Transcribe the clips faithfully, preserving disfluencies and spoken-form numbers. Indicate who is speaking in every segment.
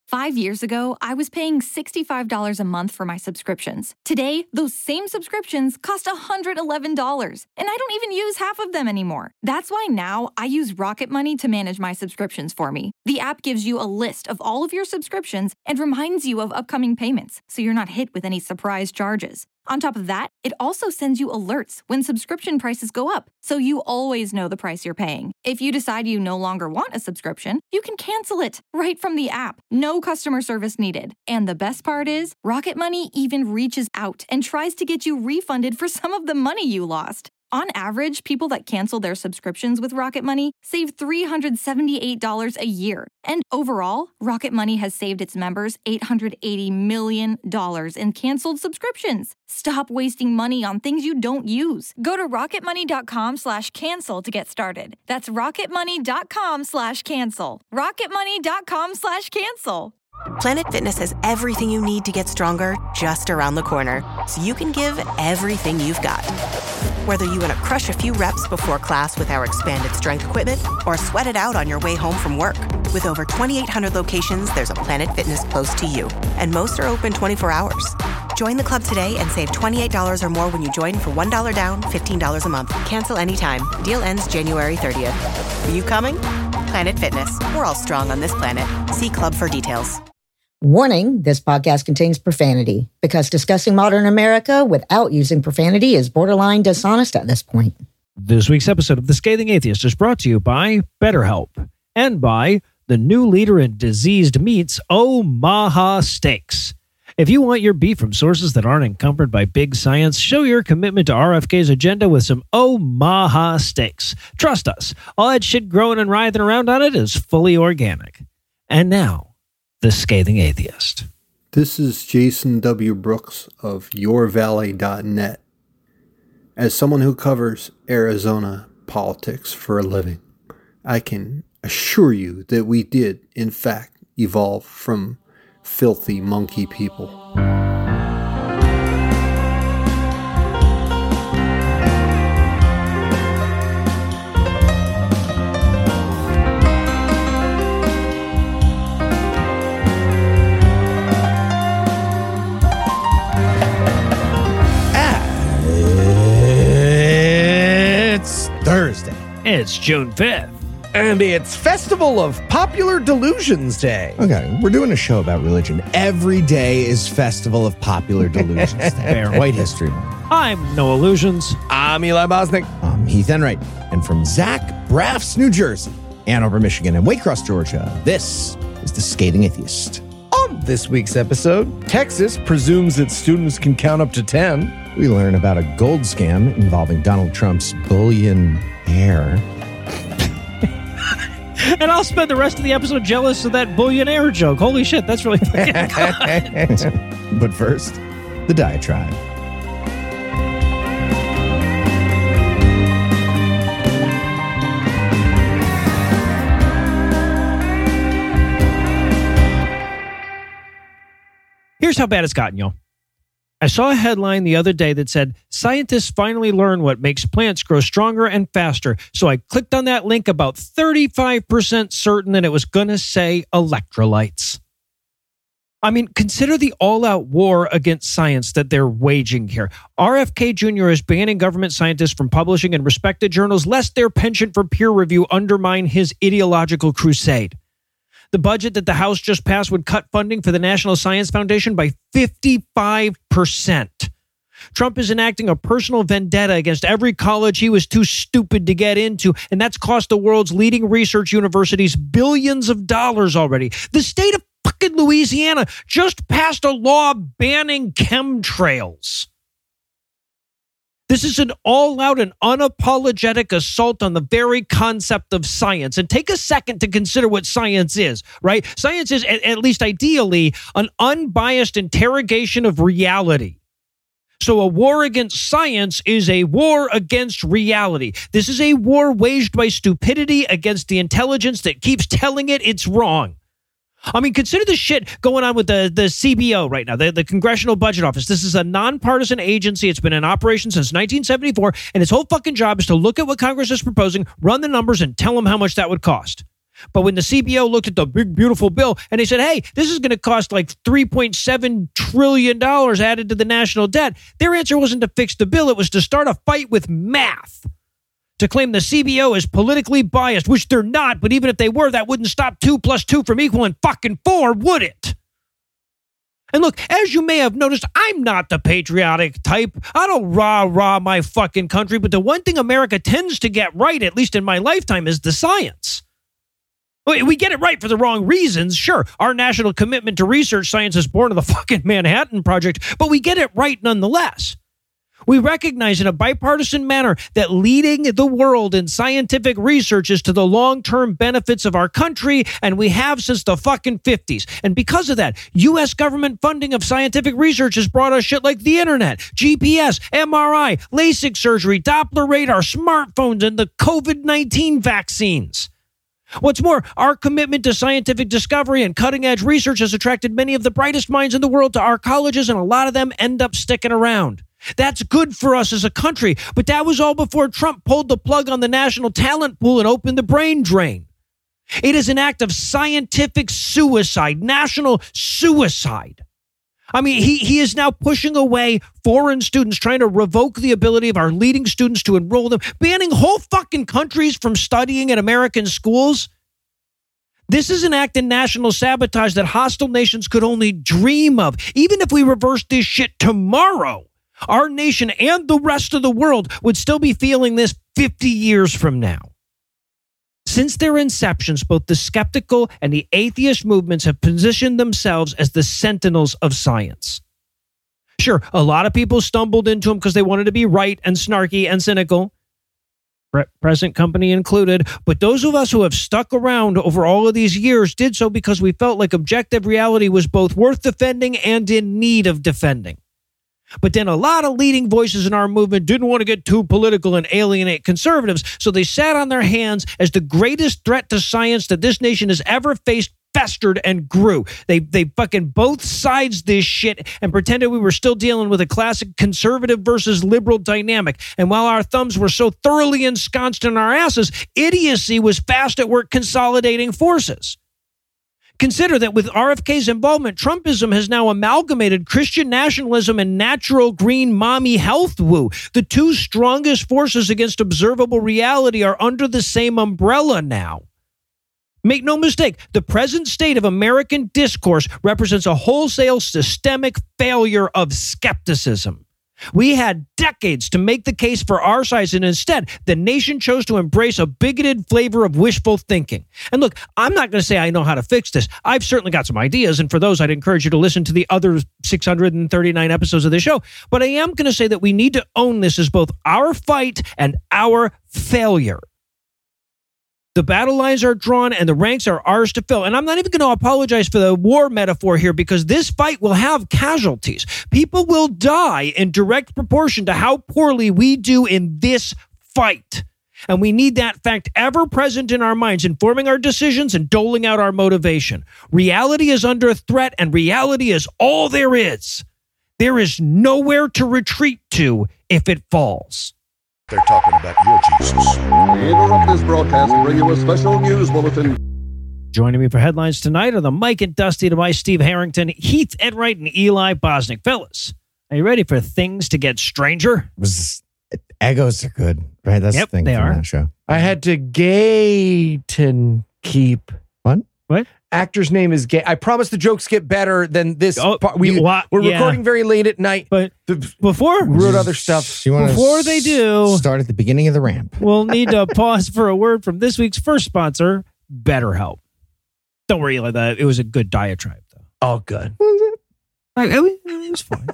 Speaker 1: Five years ago, I was paying sixty-five dollars a month for my subscriptions. Today, those same subscriptions cost one hundred eleven dollars, and I don't even use half of them anymore. That's why now I use Rocket Money to manage my subscriptions for me. The app gives you a list of all of your subscriptions and reminds you of upcoming payments, so you're not hit with any surprise charges. On top of that, it also sends you alerts when subscription prices go up, so you always know the price you're paying. If you decide you no longer want a subscription, you can cancel it right from the app. No customer service needed. And the best part is, Rocket Money even reaches out and tries to get you refunded for some of the money you lost. On average, people that cancel their subscriptions with Rocket Money save three hundred seventy-eight dollars a year. And overall, Rocket Money has saved its members eight hundred eighty million dollars in canceled subscriptions. Stop wasting money on things you don't use. Go to rocketmoney.com slash cancel to get started. That's rocketmoney.com slash cancel. rocketmoney.com slash cancel.
Speaker 2: Planet Fitness has everything you need to get stronger just around the corner, so you can give everything you've got. Whether you want to crush a few reps before class with our expanded strength equipment or sweat it out on your way home from work. With over twenty-eight hundred locations, there's a Planet Fitness close to you, and most are open twenty-four hours. Join the club today and save twenty-eight dollars or more when you join for one dollar down, fifteen dollars a month. Cancel anytime. Deal ends January thirtieth. Are you coming? Planet Fitness. We're all strong on this planet. See club for details.
Speaker 3: Warning, this podcast contains profanity because discussing modern America without using profanity is borderline dishonest at this point.
Speaker 4: This week's episode of The Scathing Atheist is brought to you by BetterHelp and by the new leader in diseased meats, Omaha Steaks. If you want your beef from sources that aren't encumbered by big science, show your commitment to R F K's agenda with some Omaha Steaks. Trust us, all that shit growing and writhing around on it is fully organic. And now, The Scathing Atheist.
Speaker 5: This is Jason W. Brooks of your valley dot net. As someone who covers Arizona politics for a living, I can assure you that we did, in fact, evolve from filthy monkey people.
Speaker 6: Thursday.
Speaker 4: It's June fifth.
Speaker 6: And it's Festival of Popular Delusions Day. Okay, we're doing a show about religion. Every day is Festival of Popular Delusions Day.
Speaker 4: Fair.
Speaker 6: White History Month.
Speaker 4: I'm No Illusions.
Speaker 6: I'm Eli Bosnick. I'm Heath Enright. And from Zach Braff's New Jersey, Ann Arbor, Michigan, and Waycross, Georgia, this is The Scathing Atheist. On this week's episode, Texas presumes that students can count up to ten. We learn about a gold scam involving Donald Trump's bullion heir.
Speaker 4: And I'll spend the rest of the episode jealous of that billionaire joke. Holy shit, that's really fucking good.
Speaker 6: But first, the diatribe.
Speaker 4: Here's how bad it's gotten, y'all. I saw a headline the other day that said, scientists finally learn what makes plants grow stronger and faster. So I clicked on that link about thirty-five percent certain that it was going to say electrolytes. I mean, consider the all-out war against science that they're waging here. R F K Junior is banning government scientists from publishing in respected journals lest their penchant for peer review undermine his ideological crusade. The budget that the House just passed would cut funding for the National Science Foundation by fifty-five percent. Trump is enacting a personal vendetta against every college he was too stupid to get into, and that's cost the world's leading research universities billions of dollars already. The state of fucking Louisiana just passed a law banning chemtrails. This is an all-out and unapologetic assault on the very concept of science. And take a second to consider what science is, right? Science is, at, at least ideally, an unbiased interrogation of reality. So a war against science is a war against reality. This is a war waged by stupidity against the intelligence that keeps telling it it's wrong. I mean, consider the shit going on with the, the C B O right now, the, the Congressional Budget Office. This is a nonpartisan agency. It's been in operation since nineteen seventy-four, and its whole fucking job is to look at what Congress is proposing, run the numbers, and tell them how much that would cost. But when the C B O looked at the big, beautiful bill and they said, hey, this is going to cost like three point seven trillion dollars added to the national debt, their answer wasn't to fix the bill. It was to start a fight with math, to claim the C B O is politically biased, which they're not. But even if they were, that wouldn't stop two plus two from equaling fucking four, would it? And look, as you may have noticed, I'm not the patriotic type. I don't rah-rah my fucking country. But the one thing America tends to get right, at least in my lifetime, is the science. We get it right for the wrong reasons. Sure, our national commitment to research science is born of the fucking Manhattan Project, but we get it right nonetheless. We recognize in a bipartisan manner that leading the world in scientific research is to the long-term benefits of our country, and we have since the fucking fifties. And because of that, U S government funding of scientific research has brought us shit like the internet, G P S, M R I, LASIK surgery, Doppler radar, smartphones, and the COVID nineteen vaccines. What's more, our commitment to scientific discovery and cutting-edge research has attracted many of the brightest minds in the world to our colleges, and a lot of them end up sticking around. That's good for us as a country, but that was all before Trump pulled the plug on the national talent pool and opened the brain drain. It is an act of scientific suicide, national suicide. I mean, he, he is now pushing away foreign students, trying to revoke the ability of our leading students to enroll them, banning whole fucking countries from studying at American schools. This is an act in national sabotage that hostile nations could only dream of. Even if we reversed this shit tomorrow, our nation and the rest of the world would still be feeling this fifty years from now. Since their inceptions, both the skeptical and the atheist movements have positioned themselves as the sentinels of science. Sure, a lot of people stumbled into them because they wanted to be right and snarky and cynical, present company included, but those of us who have stuck around over all of these years did so because we felt like objective reality was both worth defending and in need of defending. But then a lot of leading voices in our movement didn't want to get too political and alienate conservatives, so they sat on their hands as the greatest threat to science that this nation has ever faced festered and grew. They they fucking both sides this shit and pretended we were still dealing with a classic conservative versus liberal dynamic. And while our thumbs were so thoroughly ensconced in our asses, idiocy was fast at work consolidating forces. Consider that with R F K's involvement, Trumpism has now amalgamated Christian nationalism and natural green mommy health woo. The two strongest forces against observable reality are under the same umbrella now. Make no mistake, the present state of American discourse represents a wholesale systemic failure of skepticism. We had decades to make the case for our sides, and instead, the nation chose to embrace a bigoted flavor of wishful thinking. And look, I'm not going to say I know how to fix this. I've certainly got some ideas, and for those, I'd encourage you to listen to the other six hundred thirty-nine episodes of the show. But I am going to say that we need to own this as both our fight and our failure. The battle lines are drawn and the ranks are ours to fill. And I'm not even going to apologize for the war metaphor here, because this fight will have casualties. People will die in direct proportion to how poorly we do in this fight. And we need that fact ever present in our minds, informing our decisions and doling out our motivation. Reality is under threat, and reality is all there is. There is nowhere to retreat to if it falls.
Speaker 7: They're talking about your Jesus.
Speaker 8: We interrupt this broadcast and bring you a special news bulletin.
Speaker 4: Joining me for headlines tonight are the Mike and Dusty to my Steve Harrington, Heath Enright, and Eli Bosnick. Fellas, are you ready for things to get stranger?
Speaker 6: It was, egos are good, right? That's
Speaker 4: Yep,
Speaker 6: the thing
Speaker 4: they
Speaker 6: from
Speaker 4: are.
Speaker 6: that show.
Speaker 9: I had to gate and keep.
Speaker 6: What?
Speaker 4: What?
Speaker 9: Actor's name is Gay. I promise the jokes get better than this.
Speaker 4: Oh,
Speaker 9: part. We,
Speaker 4: you- wha-
Speaker 9: we're
Speaker 4: yeah.
Speaker 9: recording very late at night.
Speaker 4: But
Speaker 9: The,
Speaker 4: before
Speaker 9: we wrote other stuff.
Speaker 6: You wanna
Speaker 4: Before they do-
Speaker 6: start at the beginning of the ramp.
Speaker 4: we'll need to pause for a word from this week's first sponsor, BetterHelp. Don't worry, Eli, that it was a good diatribe, though.
Speaker 9: Oh, good.
Speaker 4: I- It it was fine.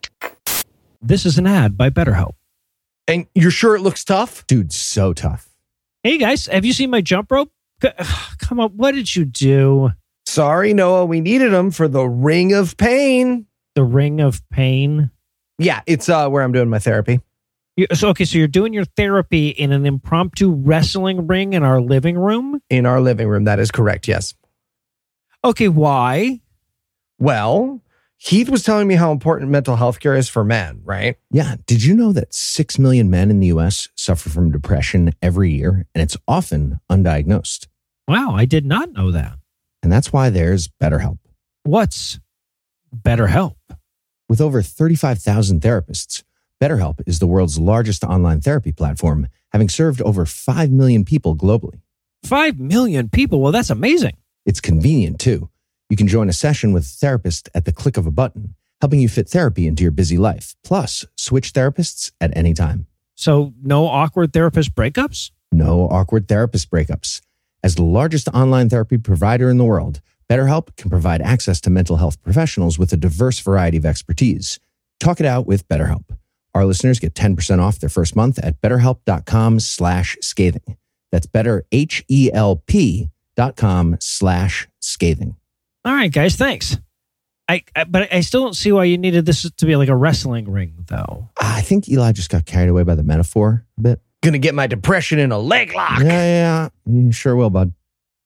Speaker 4: This is an ad by BetterHelp.
Speaker 9: And you're sure it looks tough?
Speaker 6: Dude, so tough.
Speaker 4: Hey, guys, have you seen my jump rope? C- Come on, what did you do?
Speaker 9: Sorry, Noah. We needed them for the Ring of Pain.
Speaker 4: The Ring of Pain?
Speaker 9: Yeah, it's uh, where I'm doing my therapy.
Speaker 4: You, so, okay, so you're doing your therapy in an impromptu wrestling ring in our living room?
Speaker 9: In our living room. That is correct, yes.
Speaker 4: Okay, why?
Speaker 9: Well, Heath was telling me how important mental health care is for men, right?
Speaker 6: Yeah. Did you know that six million men in the U S suffer from depression every year, and it's often undiagnosed?
Speaker 4: Wow, I did not know that.
Speaker 6: And that's why there's BetterHelp.
Speaker 4: What's BetterHelp?
Speaker 6: With over thirty-five thousand therapists, BetterHelp is the world's largest online therapy platform, having served over five million people globally.
Speaker 4: Five million people? Well, that's amazing.
Speaker 6: It's convenient, too. You can join a session with a therapist at the click of a button, helping you fit therapy into your busy life. Plus, switch therapists at any time.
Speaker 4: So no awkward therapist breakups?
Speaker 6: No awkward therapist breakups. As the largest online therapy provider in the world, BetterHelp can provide access to mental health professionals with a diverse variety of expertise. Talk it out with BetterHelp. Our listeners get ten percent off their first month at betterhelp.com slash scathing. That's better, H-E-L-P dot com slash scathing.
Speaker 4: All right, guys, thanks. I, I But I still don't see why you needed this to be like a wrestling ring, though.
Speaker 6: I think Eli just got carried away by the metaphor a bit.
Speaker 9: Gonna get my depression in a leg lock.
Speaker 6: Yeah, yeah, yeah. You sure will, bud.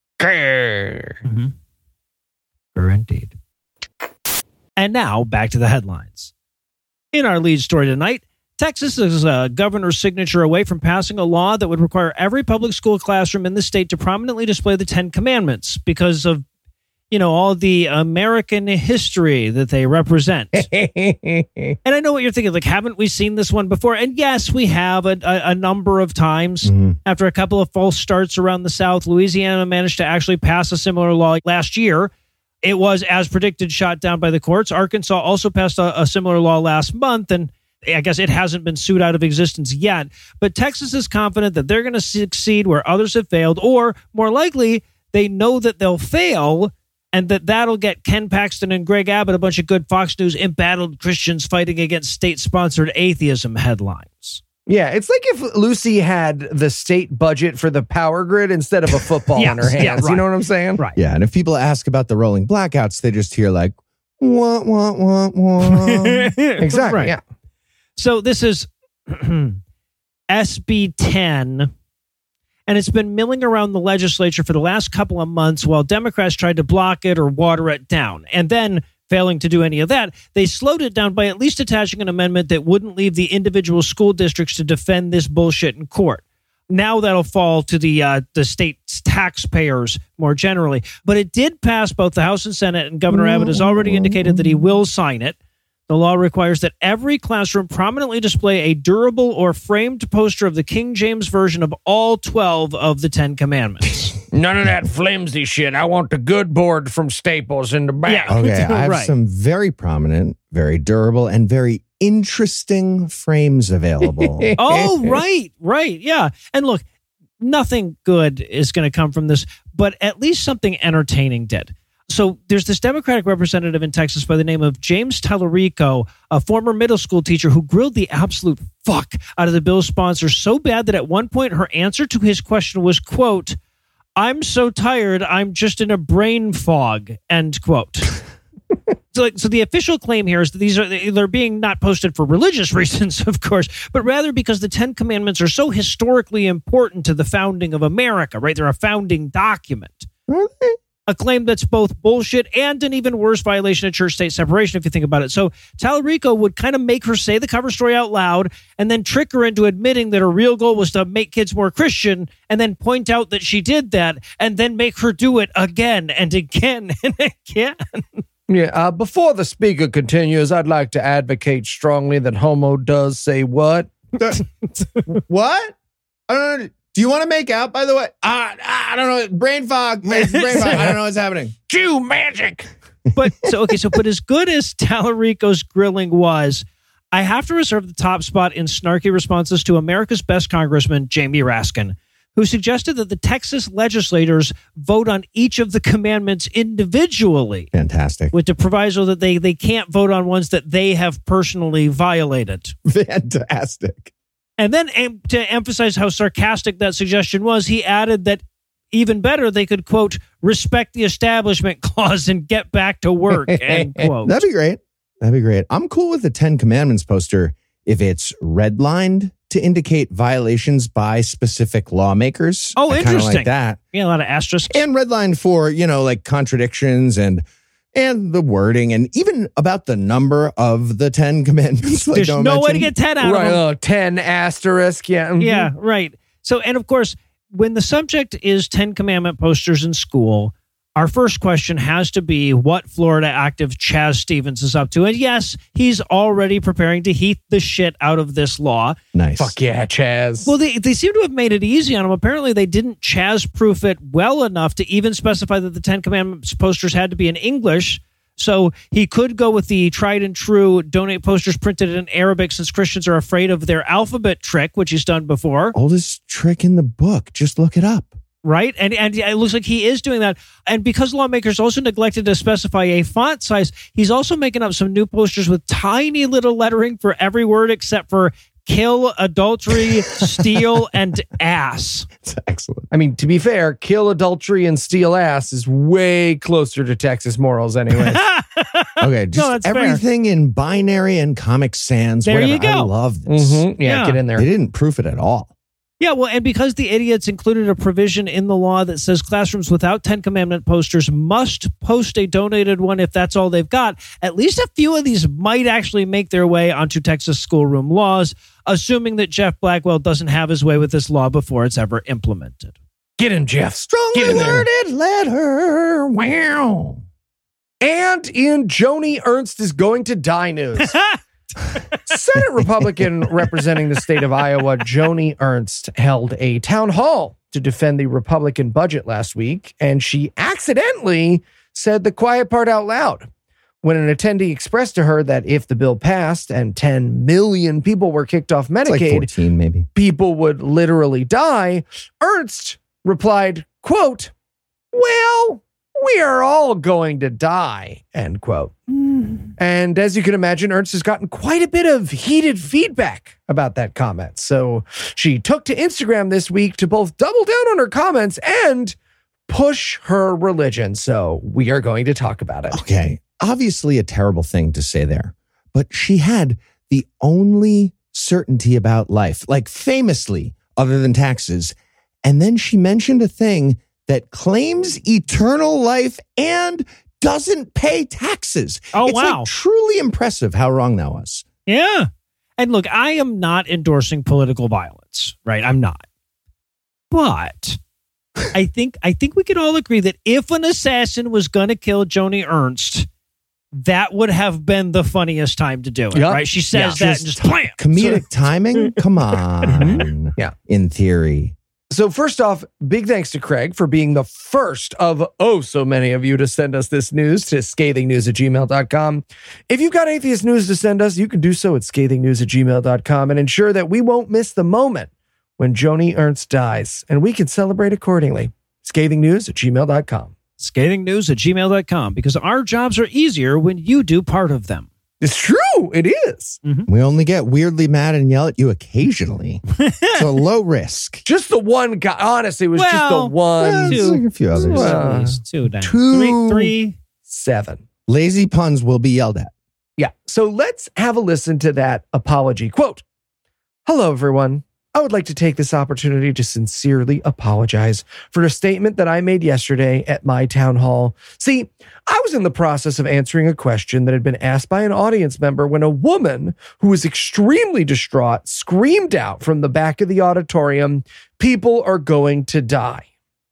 Speaker 4: Mm-hmm. Sure, indeed. And now, back to the headlines. In our lead story tonight, Texas is a governor's signature away from passing a law that would require every public school classroom in the state to prominently display the Ten Commandments because of, you know, all the American history that they represent. And I know what you're thinking, like, haven't we seen this one before? And yes, we have a, a, a number of times. Mm-hmm. After a couple of false starts around the South, Louisiana managed to actually pass a similar law last year. It was, as predicted, shot down by the courts. Arkansas also passed a, a similar law last month, and I guess it hasn't been sued out of existence yet. But Texas is confident that they're going to succeed where others have failed, or more likely, they know that they'll fail, and that that'll get Ken Paxton and Greg Abbott, a bunch of good Fox News embattled Christians fighting against state-sponsored atheism headlines.
Speaker 9: Yeah, it's like if Lucy had the state budget for the power grid instead of a football
Speaker 4: yes,
Speaker 9: in her hands.
Speaker 4: Yeah, right.
Speaker 9: You know what I'm saying?
Speaker 4: Right.
Speaker 6: Yeah, and if people ask about the rolling blackouts, they just hear like, wah, wah, wah, wah.
Speaker 9: Exactly,
Speaker 4: right.
Speaker 9: yeah.
Speaker 4: So this is S B ten, and it's been milling around the legislature for the last couple of months while Democrats tried to block it or water it down. And then, failing to do any of that, they slowed it down by at least attaching an amendment that wouldn't leave the individual school districts to defend this bullshit in court. Now that'll fall to the uh, the state's taxpayers more generally. But it did pass both the House and Senate, and Governor Abbott has already indicated that he will sign it. The law requires that every classroom prominently display a durable or framed poster of the King James Version of all twelve of the Ten Commandments.
Speaker 9: None of that flimsy shit. I want the good board from Staples in the back.
Speaker 4: Yeah.
Speaker 6: Okay, I have
Speaker 4: Right.
Speaker 6: some very prominent, very durable, and very interesting frames available.
Speaker 4: Oh, right, right. Yeah. And look, nothing good is going to come from this, but at least something entertaining did. So there's this Democratic representative in Texas by the name of James Tallarico, a former middle school teacher who grilled the absolute fuck out of the bill's sponsor so bad that at one point her answer to his question was, quote, "I'm so tired, I'm just in a brain fog," end quote. So, like, so the official claim here is that these are they're being not posted for religious reasons, of course, but rather because the Ten Commandments are so historically important to the founding of America, right? They're a founding document.
Speaker 6: Really?
Speaker 4: A claim that's both bullshit and an even worse violation of church-state separation, if you think about it. So Tallarico would kind of make her say the cover story out loud and then trick her into admitting that her real goal was to make kids more Christian, and then point out that she did that, and then make her do it again and again and again.
Speaker 9: Yeah, uh, before the speaker continues, I'd like to advocate strongly that homo does say what?
Speaker 6: What? I don't know. Do you want to make out, by the way? Uh, I don't know. Brain fog. It's brain fog. I don't know what's happening.
Speaker 9: Jew magic.
Speaker 4: But so, okay, so, but as good as Tallarico's grilling was, I have to reserve the top spot in snarky responses to America's best Congressman, Jamie Raskin, who suggested that the Texas legislators vote on each of the commandments individually.
Speaker 6: Fantastic.
Speaker 4: With the proviso that they, they can't vote on ones that they have personally violated.
Speaker 6: Fantastic.
Speaker 4: And then em- to emphasize how sarcastic that suggestion was, he added that even better, they could, quote, respect the establishment clause and get back to work, end quote.
Speaker 6: That'd be great. That'd be great. I'm cool with the Ten Commandments poster if it's redlined to indicate violations by specific lawmakers.
Speaker 4: Oh,
Speaker 6: I
Speaker 4: interesting.
Speaker 6: like that.
Speaker 4: Yeah, a lot of asterisks.
Speaker 6: And redlined for, you know, like contradictions and and the wording and even about the number of the Ten Commandments. Like
Speaker 4: There's
Speaker 6: Joe
Speaker 4: no way to
Speaker 6: mentioned.
Speaker 4: get ten out
Speaker 9: Right,
Speaker 4: of them.
Speaker 9: oh, ten asterisk. Yeah. mhm.
Speaker 4: Yeah, right. So, and of course, when the subject is Ten Commandment posters in school, our first question has to be what Florida active Chaz Stevens is up to. And yes, he's already preparing to heat the shit out of this law.
Speaker 6: Nice.
Speaker 9: Fuck yeah, Chaz.
Speaker 4: Well, they, they seem to have made it easy on him. Apparently, they didn't Chaz-proof it well enough to even specify that the Ten Commandments posters had to be in English. So he could go with the tried and true donate posters printed in Arabic since Christians are afraid of their alphabet trick, which he's done before.
Speaker 6: Oldest trick in the book. Just look it up.
Speaker 4: Right? And and it looks like he is doing that. And because lawmakers also neglected to specify a font size, he's also making up some new posters with tiny little lettering for every word except for kill, adultery, steal, and ass.
Speaker 6: It's excellent.
Speaker 9: I mean, to be fair, kill, adultery, and steal ass is way closer to Texas morals anyway.
Speaker 6: Okay, just
Speaker 4: No, that's
Speaker 6: everything in binary and Comic Sans.
Speaker 4: There
Speaker 6: whatever.
Speaker 4: you go.
Speaker 6: I love this.
Speaker 9: Mm-hmm. Yeah,
Speaker 4: Yeah.
Speaker 9: get in there.
Speaker 6: They didn't proof it at all.
Speaker 4: Yeah, well, and because the idiots included a provision in the law that says classrooms without Ten Commandment posters must post a donated one if that's all they've got, at least a few of these might actually make their way onto Texas schoolroom laws, assuming that Jeff Blackwell doesn't have his way with this law before it's ever implemented.
Speaker 9: Get in, Jeff.
Speaker 6: Strongly
Speaker 9: Get in there.
Speaker 6: worded letter. Wow.
Speaker 9: And in Joni Ernst is going to die news. Senate Republican representing the state of Iowa, Joni Ernst, held a town hall to defend the Republican budget last week, and she accidentally said the quiet part out loud. When an attendee expressed to her that if the bill passed and ten million people were kicked off
Speaker 6: It's like
Speaker 9: Medicaid,
Speaker 6: fourteen, maybe.
Speaker 9: people would literally die, Ernst replied, quote, well, we are all going to die, end quote. Mm. And as you can imagine, Ernst has gotten quite a bit of heated feedback about that comment. So she took to Instagram this week to both double down on her comments and push her religion. So we are going to talk about it.
Speaker 6: Okay. Obviously a terrible thing to say there, but she had the only certainty about life, like famously, other than taxes. And then she mentioned a thing that claims eternal life and doesn't pay taxes.
Speaker 4: Oh,
Speaker 6: it's
Speaker 4: wow.
Speaker 6: Like truly impressive how wrong that was.
Speaker 4: Yeah. And look, I am not endorsing political violence, right? I'm not. But I think I think we can all agree that if an assassin was going to kill Joni Ernst, that would have been the funniest time to do it,
Speaker 9: Yep.
Speaker 4: right? She says
Speaker 9: Yeah.
Speaker 4: that and just blam.
Speaker 6: Comedic timing? Come on.
Speaker 9: Yeah.
Speaker 6: In theory.
Speaker 9: So first off, big thanks to Craig for being the first of oh so many of you to send us this news to scathing news at gmail dot com. If you've got atheist news to send us, you can do so at scathing news at gmail dot com and ensure that we won't miss the moment when Joni Ernst dies, and we can celebrate accordingly. scathing news at gmail dot com.
Speaker 4: scathing news at gmail dot com, because our jobs are easier when you do part of them.
Speaker 9: It's true. It is.
Speaker 6: We only get weirdly mad and yell at you occasionally. So low risk.
Speaker 9: Just the one guy. Honestly, it was just
Speaker 4: Well,
Speaker 9: the one.
Speaker 6: Well, there's like a few others.
Speaker 9: Well,
Speaker 4: At least two, down.
Speaker 6: two-
Speaker 4: Three, three.
Speaker 9: Seven.
Speaker 6: Lazy puns will be yelled at.
Speaker 9: Yeah. So let's have a listen to that apology. Quote, hello, everyone. I would like to take this opportunity to sincerely apologize for a statement that I made yesterday at my town hall. See, I was in the process of answering a question that had been asked by an audience member when a woman who was extremely distraught screamed out from the back of the auditorium, "People are going to die."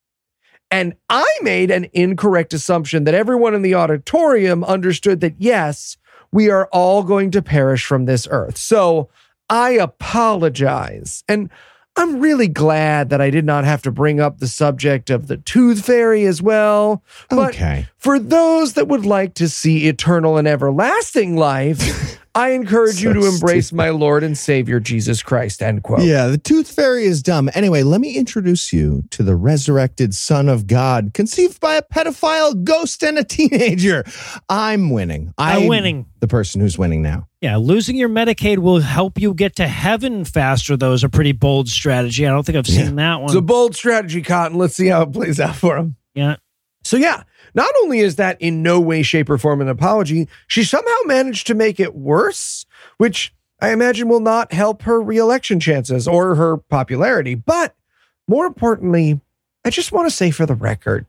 Speaker 9: And I made an incorrect assumption that everyone in the auditorium understood that, yes, we are all going to perish from this earth. So I apologize. And I'm really glad that I did not have to bring up the subject of the tooth fairy as well. But
Speaker 6: Okay.
Speaker 9: for those that would like to see eternal and everlasting life, I encourage you
Speaker 6: So
Speaker 9: to embrace
Speaker 6: stupid.
Speaker 9: my Lord and Savior, Jesus Christ, end quote.
Speaker 6: Yeah, the tooth fairy is dumb. Anyway, let me introduce you to the resurrected Son of God, conceived by a pedophile ghost and a teenager. I'm winning. I'm
Speaker 4: winning.
Speaker 6: The person who's winning now.
Speaker 4: Yeah, losing your Medicaid will help you get to heaven faster, though, is a pretty bold strategy. I don't think I've seen
Speaker 6: Yeah.
Speaker 4: that one.
Speaker 9: It's a bold strategy, Cotton. Let's see how it plays out for him.
Speaker 4: yeah.
Speaker 9: So yeah, not only is that in no way, shape, or form an apology, she somehow managed to make it worse, which I imagine will not help her reelection chances or her popularity. But more importantly, I just want to say for the record,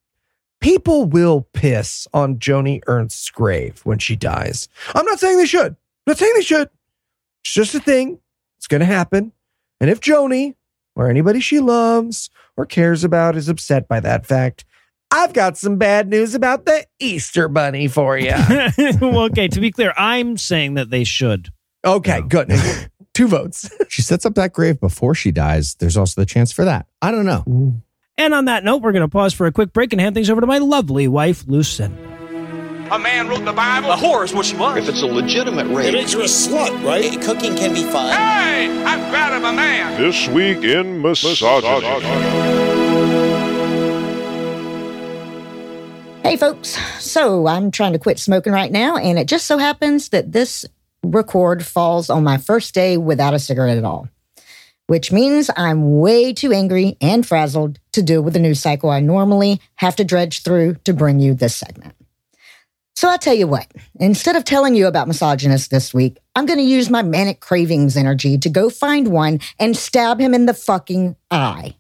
Speaker 9: people will piss on Joni Ernst's grave when she dies. I'm not saying they should. I'm not saying they should. It's just a thing. It's going to happen. And if Joni, or anybody she loves or cares about is upset by that fact, I've got some bad news about the Easter Bunny for you.
Speaker 4: Well, okay, to be clear, I'm saying that they should.
Speaker 9: Okay, no. Good. Two votes.
Speaker 6: She sets up that grave before she dies. There's also the chance for that. I don't know.
Speaker 9: Ooh.
Speaker 4: And on that note, we're going to pause for a quick break and hand things over to my lovely wife, Lucinda.
Speaker 10: A man wrote the Bible. A whore is what she was.
Speaker 11: If it's a legitimate rape,
Speaker 12: it makes you a slut, right? Cooking can be fun.
Speaker 10: Hey, I'm proud of a man.
Speaker 7: This week in misogyny.
Speaker 3: Hey, folks. So I'm trying to quit smoking right now, and it just so happens that this record falls on my first day without a cigarette at all, which means I'm way too angry and frazzled to deal with the news cycle I normally have to dredge through to bring you this segment. So I tell you what, instead of telling you about misogynists this week, I'm going to use my manic cravings energy to go find one and stab him in the fucking eye.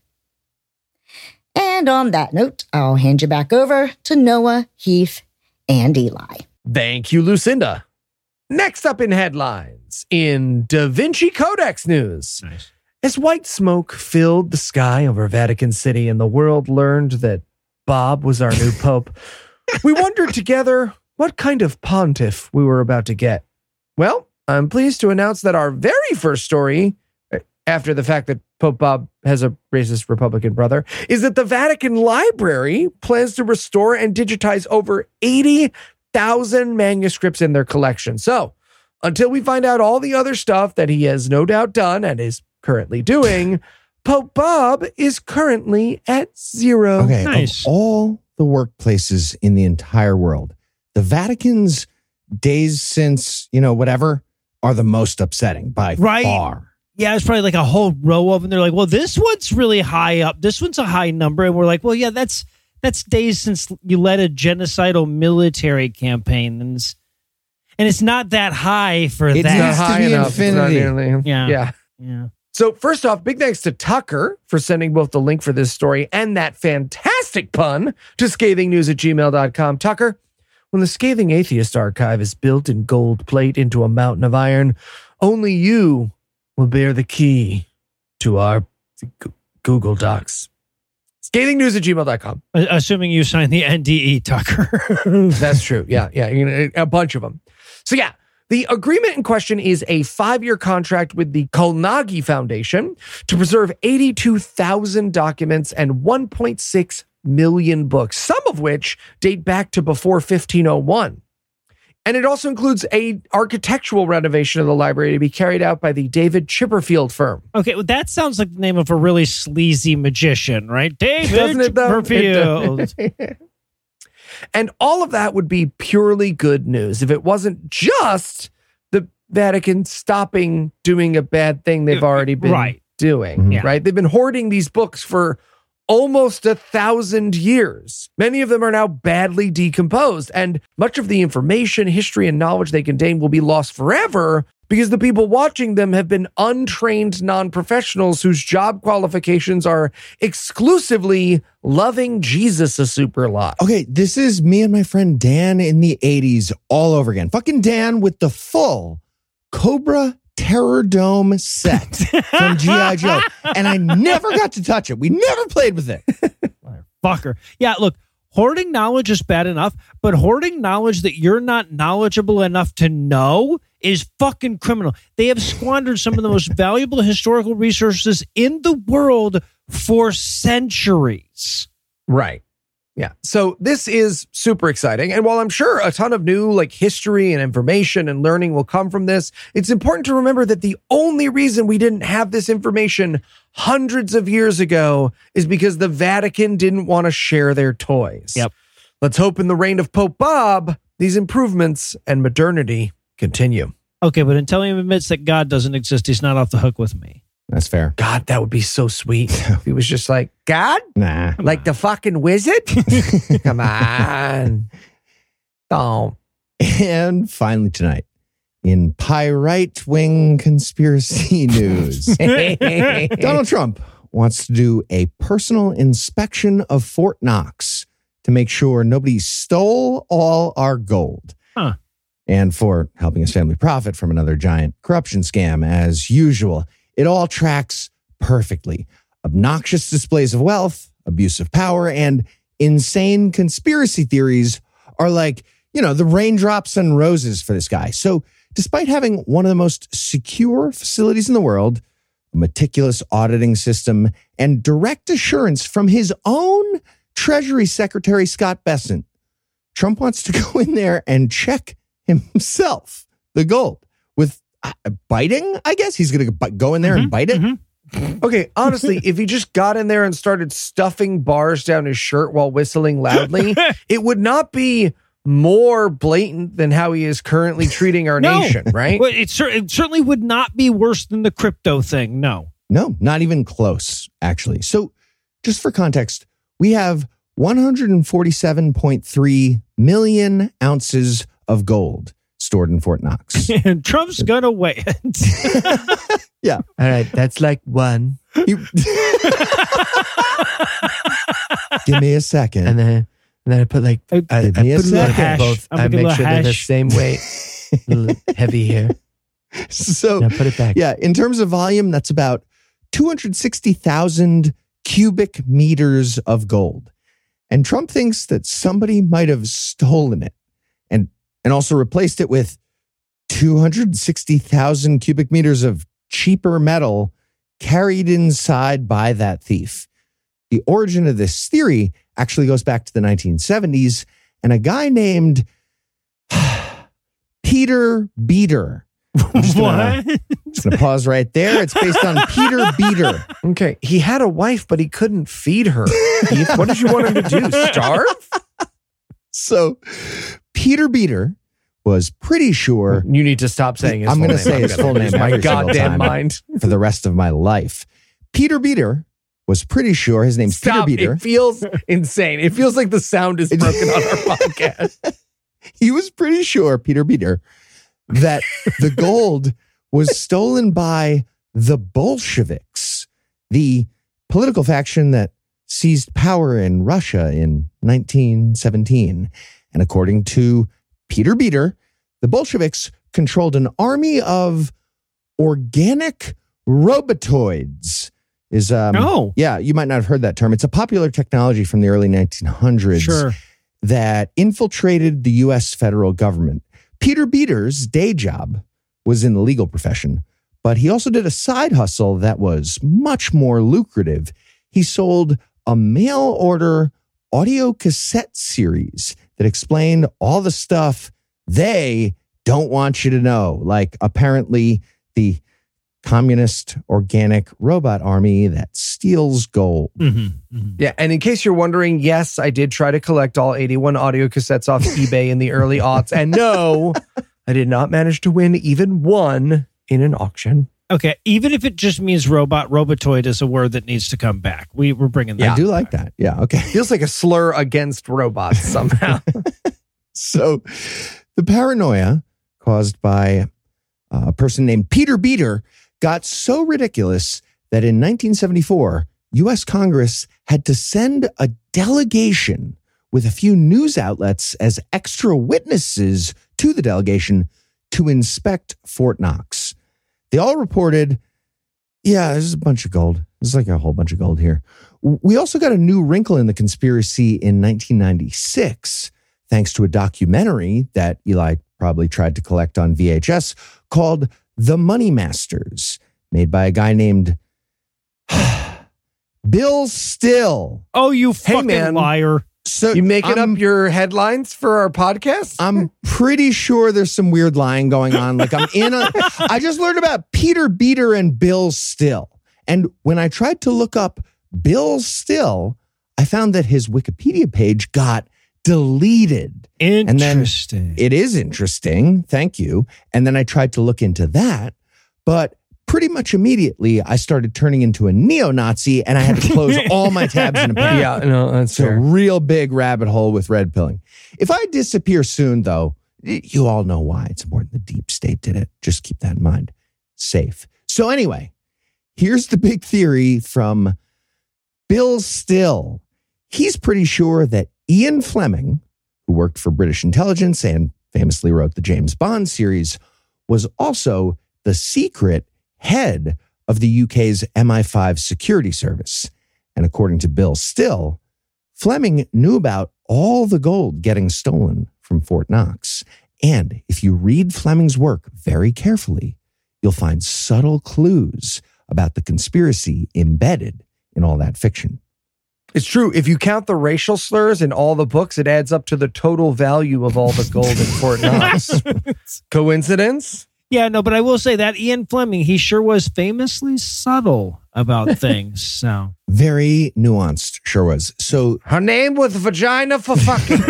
Speaker 3: And on that note, I'll hand you back over to Noah, Heath, and Eli.
Speaker 9: Thank you, Lucinda. Next up in headlines, in Da Vinci Codex news.
Speaker 4: Nice.
Speaker 9: As white smoke filled the sky over Vatican City and the world learned that Bob was our new pope, we wondered together what kind of pontiff we were about to get. Well, I'm pleased to announce that our very first story, after the fact that Pope Bob has a racist Republican brother, is that the Vatican Library plans to restore and digitize over eighty thousand manuscripts in their collection. So, until we find out all the other stuff that he has no doubt done and is currently doing, Pope Bob is currently at zero.
Speaker 6: Okay,
Speaker 4: nice.
Speaker 6: Of all the workplaces in the entire world, the Vatican's days since, you know, whatever, are the most upsetting by
Speaker 4: right?
Speaker 6: far.
Speaker 4: Yeah, it's probably like a whole row of them. They're like, well, this one's really high up. This one's a high number. And we're like, well, yeah, that's that's days since you led a genocidal military campaign. And it's, and it's not that high for
Speaker 6: It's
Speaker 4: that.
Speaker 6: not high enough.
Speaker 9: Infinity.
Speaker 6: It's not
Speaker 9: nearly,
Speaker 4: Yeah.
Speaker 9: Yeah.
Speaker 4: Yeah.
Speaker 9: So first off, big thanks to Tucker for sending both the link for this story and that fantastic pun to scathingnews at gmail dot com. Tucker, when the Scathing Atheist archive is built in gold plate into a mountain of iron, only you will bear the key to our Google Docs. scathingnews at gmail dot com.
Speaker 4: Assuming you signed the N D E, Tucker.
Speaker 9: That's true. Yeah, yeah, a bunch of them. So yeah, the agreement in question is a five-year contract with the Kolnagi Foundation to preserve eighty-two thousand documents and one point six million books, some of which date back to before fifteen oh one. And it also includes a architectural renovation of the library to be carried out by the David Chipperfield firm.
Speaker 4: Okay, well, that sounds like the name of a really sleazy magician, right? David
Speaker 9: Doesn't it, though?
Speaker 4: Chipperfield.
Speaker 9: It does. And all of that would be purely good news if it wasn't just the Vatican stopping doing a bad thing they've already been
Speaker 4: right.
Speaker 9: doing,
Speaker 4: Mm-hmm. Yeah.
Speaker 9: right? They've been hoarding these books for almost a thousand years. Many of them are now badly decomposed, and much of the information, history, and knowledge they contain will be lost forever because the people watching them have been untrained non-professionals whose job qualifications are exclusively loving Jesus a super lot.
Speaker 6: Okay, this is me and my friend Dan in the eighties all over again. Fucking Dan with the full Cobra Terror Dome set from G I. Joe. And I never got to touch it. We never played with it.
Speaker 4: Fucker. Yeah, look, hoarding knowledge is bad enough, but hoarding knowledge that you're not knowledgeable enough to know is fucking criminal. They have squandered some of the most valuable historical resources in the world for centuries.
Speaker 9: Right. Yeah. So this is super exciting. And while I'm sure a ton of new like history and information and learning will come from this, it's important to remember that the only reason we didn't have this information hundreds of years ago is because the Vatican didn't want to share their toys.
Speaker 4: Yep.
Speaker 9: Let's hope in the reign of Pope Bob, these improvements and modernity continue.
Speaker 4: Okay, but until he admits that God doesn't exist, he's not off the hook with me.
Speaker 6: That's fair.
Speaker 9: God, that would be so sweet. If he was just like, God?
Speaker 6: Nah.
Speaker 9: Like the fucking wizard? Come on. Don't.
Speaker 6: And finally tonight, in pie right wing conspiracy news, Donald Trump wants to do a personal inspection of Fort Knox to make sure nobody stole all our gold.
Speaker 4: Huh.
Speaker 6: And for helping his family profit from another giant corruption scam, as usual. It all tracks perfectly. obnoxious displays of wealth, abuse of power, and insane conspiracy theories are like, you know, the raindrops and roses for this guy. So despite having one of the most secure facilities in the world, a meticulous auditing system, and direct assurance from his own Treasury Secretary, Scott Bessent, Trump wants to go in there and check himself the gold with uh, biting, I guess. He's going to go in there mm-hmm, and bite it.
Speaker 9: Mm-hmm. Okay, honestly, if he just got in there and started stuffing bars down his shirt while whistling loudly, it would not be more blatant than how he is currently treating our
Speaker 4: no.
Speaker 9: nation, right?
Speaker 4: Well, it, cer- it certainly would not be worse than the crypto thing, no.
Speaker 6: No, not even close, actually. So just for context, we have one hundred forty-seven point three million ounces of gold stored in Fort Knox.
Speaker 4: And Trump's going to weigh it.
Speaker 6: Yeah.
Speaker 9: All right, that's like one.
Speaker 6: You- Give me a second.
Speaker 9: And then... And then I put like, I, I
Speaker 6: Give
Speaker 9: put
Speaker 6: me a
Speaker 9: a little
Speaker 6: second.
Speaker 9: hash. Both.
Speaker 4: I'm
Speaker 9: I
Speaker 4: gonna
Speaker 9: make
Speaker 4: do a
Speaker 9: sure they're the
Speaker 4: hash.
Speaker 9: same weight. A little heavy here.
Speaker 6: So
Speaker 9: Now put it back.
Speaker 6: yeah, in terms of volume, that's about two hundred sixty thousand cubic meters of gold. And Trump thinks that somebody might have stolen it and, and also replaced it with two hundred sixty thousand cubic meters of cheaper metal carried inside by that thief. The origin of this theory actually goes back to the nineteen seventies, and a guy named Peter Beater. I'm just gonna,
Speaker 4: What?
Speaker 6: just gonna pause right there. It's based on Peter Beater.
Speaker 9: Okay. He had a wife, but he couldn't feed her. Keith, what did you want him to do? Starve?
Speaker 6: So Peter Beater was pretty sure.
Speaker 9: You need to stop saying his
Speaker 6: I'm
Speaker 9: full
Speaker 6: going
Speaker 9: name.
Speaker 6: to say his full name
Speaker 9: My
Speaker 6: every single
Speaker 9: goddamn
Speaker 6: time
Speaker 9: mind.
Speaker 6: for the rest of my life. Peter Beater was pretty sure his name's
Speaker 9: Stop.
Speaker 6: Peter Beater.
Speaker 9: It feels insane. It feels like the sound is broken on our podcast.
Speaker 6: He was pretty sure, Peter Beater, that the gold was stolen by the Bolsheviks, the political faction that seized power in Russia in nineteen seventeen. And according to Peter Beater, the Bolsheviks controlled an army of organic robotoids. Is um
Speaker 4: Oh.
Speaker 6: yeah, you might not have heard that term. It's a popular technology from the early nineteen hundreds
Speaker 4: Sure.
Speaker 6: that infiltrated the U S federal government. Peter Beater's day job was in the legal profession, but he also did a side hustle that was much more lucrative. He sold a mail order audio cassette series that explained all the stuff they don't want you to know, like apparently the communist organic robot army that steals gold.
Speaker 4: Mm-hmm, mm-hmm.
Speaker 9: Yeah, and in case you're wondering, yes, I did try to collect all eighty-one audio cassettes off eBay in the early aughts. And no, I did not manage to win even one in an auction.
Speaker 4: Okay, even if it just means robot, robotoid is a word that needs to come back. We, we're bringing that
Speaker 6: I do
Speaker 4: back.
Speaker 6: like that. Yeah, okay.
Speaker 9: Feels like a slur against robots somehow.
Speaker 6: So the paranoia caused by uh, a person named Peter Beater got so ridiculous that in nineteen seventy-four, U S Congress had to send a delegation with a few news outlets as extra witnesses to the delegation to inspect Fort Knox. They all reported, yeah, there's a bunch of gold. There's like a whole bunch of gold here. We also got a new wrinkle in the conspiracy in nineteen ninety-six, thanks to a documentary that Eli probably tried to collect on V H S called The Money Masters, made by a guy named Bill Still.
Speaker 4: Oh, you
Speaker 9: Hey,
Speaker 4: fucking
Speaker 9: man.
Speaker 4: liar.
Speaker 6: So
Speaker 9: You making
Speaker 6: I'm,
Speaker 9: up your headlines for our podcast?
Speaker 6: I'm pretty sure there's some weird lying going on. Like I'm in a, I just learned about Peter Beater and Bill Still. And when I tried to look up Bill Still, I found that his Wikipedia page got deleted. And then
Speaker 4: Interesting.
Speaker 6: it is interesting. Thank you. And then I tried to look into that, but pretty much immediately I started turning into a neo-Nazi and I had to close all my tabs in a panic.
Speaker 9: yeah, no, that's
Speaker 6: It's a
Speaker 9: fair.
Speaker 6: real big rabbit hole with red pilling. If I disappear soon, though, y- you all know why. It's important the deep state did it. Just keep that in mind. Safe. So anyway, here's the big theory from Bill Still. He's pretty sure that Ian Fleming, who worked for British intelligence and famously wrote the James Bond series, was also the secret head of the U K's M I five security service. And according to Bill Still, Fleming knew about all the gold getting stolen from Fort Knox. And if you read Fleming's work very carefully, you'll find subtle clues about the conspiracy embedded in all that fiction.
Speaker 9: It's true. If you count the racial slurs in all the books, it adds up to the total value of all the gold in Fort Knox. Coincidence?
Speaker 4: Yeah, no, but I will say that Ian Fleming, he sure was famously subtle about things. So
Speaker 6: very nuanced, sure was. So
Speaker 9: her name was Vagina for fucking.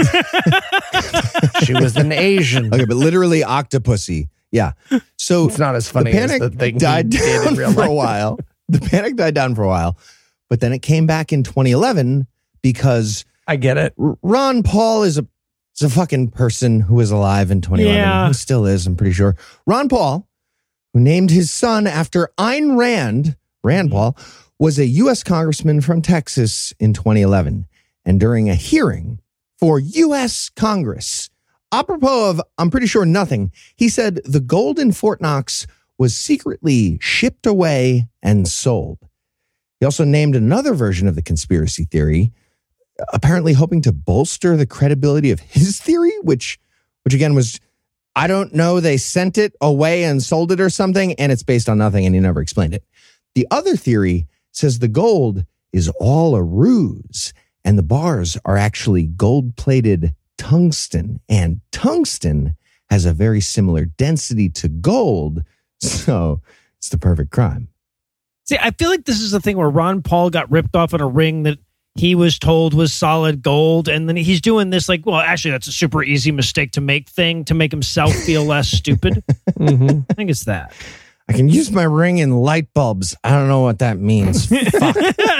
Speaker 9: She was an Asian.
Speaker 6: Okay, but literally Octopussy. Yeah. So
Speaker 9: it's not as funny
Speaker 6: the panic
Speaker 9: as the thing
Speaker 6: died
Speaker 9: did in real
Speaker 6: down for
Speaker 9: life.
Speaker 6: a while. The panic died down for a while, but then it came back in twenty eleven because
Speaker 9: I get it.
Speaker 6: Ron Paul is a is a fucking person who was alive in twenty eleven.
Speaker 4: Yeah.
Speaker 6: He still is, I'm pretty sure. Ron Paul, who named his son after Ayn Rand, Rand Paul, was a U S congressman from Texas in twenty eleven. And during a hearing for U S Congress, apropos of, I'm pretty sure nothing, he said the gold in Fort Knox was secretly shipped away and sold. He also named another version of the conspiracy theory, apparently hoping to bolster the credibility of his theory, which, which again was, I don't know, they sent it away and sold it or something, and it's based on nothing, and he never explained it. The other theory says the gold is all a ruse, and the bars are actually gold-plated tungsten, and tungsten has a very similar density to gold, so it's the perfect crime.
Speaker 4: See, I feel like this is the thing where Ron Paul got ripped off in a ring that he was told was solid gold, and then he's doing this like, well, actually, that's a super easy mistake to make thing to make himself feel less stupid.
Speaker 9: Mm-hmm.
Speaker 4: I think it's that.
Speaker 6: I can use my ring in light bulbs. I don't know what that means. Fuck.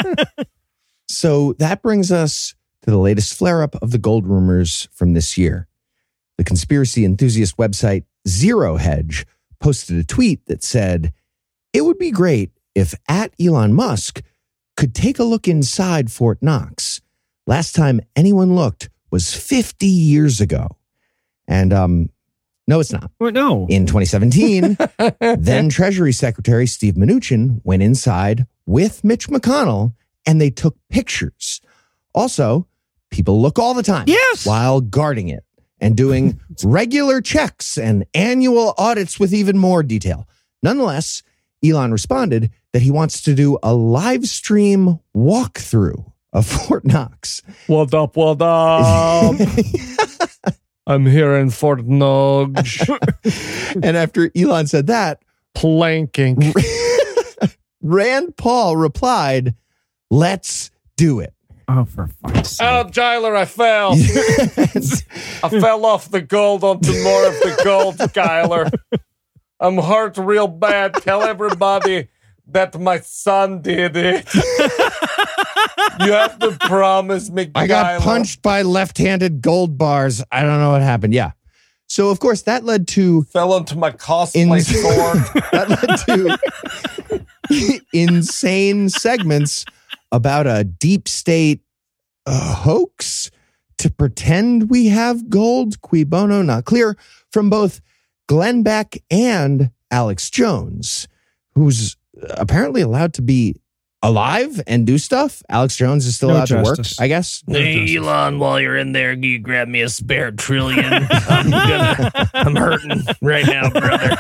Speaker 6: So that brings us to the latest flare-up of the gold rumors from this year. The conspiracy enthusiast website Zero Hedge posted a tweet that said, it would be great if at Elon Musk could take a look inside Fort Knox. Last time anyone looked was fifty years ago. And um, no, it's not.
Speaker 4: Well, no.
Speaker 6: In twenty seventeen, then Treasury Secretary Steve Mnuchin went inside with Mitch McConnell and they took pictures. Also, people look all the time.
Speaker 4: Yes.
Speaker 6: While guarding it and doing regular checks and annual audits with even more detail. Nonetheless, Elon responded that he wants to do a live stream walkthrough of Fort Knox.
Speaker 9: What up, what up? I'm here in Fort Knox.
Speaker 6: And after Elon said that,
Speaker 9: planking.
Speaker 6: Rand Paul replied, let's do it.
Speaker 4: Oh, for fuck's sake.
Speaker 9: Oh, Tyler, I fell.
Speaker 6: Yes.
Speaker 9: I fell off the gold onto more of the gold, Skyler. I'm hurt real bad. Tell everybody that my son did it. You have to promise me,
Speaker 6: I got
Speaker 9: Skyler.
Speaker 6: punched by left-handed gold bars. I don't know what happened. Yeah. So, of course, that led to...
Speaker 9: Fell onto my cosplay
Speaker 6: ins-
Speaker 9: sword.
Speaker 6: That led to insane segments about a deep state uh, hoax to pretend we have gold. Cui bono, not clear, from both Glenn Beck and Alex Jones, who's apparently allowed to be alive and do stuff. Alex Jones is still
Speaker 4: No
Speaker 6: allowed
Speaker 4: justice.
Speaker 6: to work, I guess.
Speaker 4: No
Speaker 11: Hey,
Speaker 4: justice.
Speaker 11: Elon, while you're in there, you grab me a spare trillion. I'm gonna, I'm hurting right now, brother.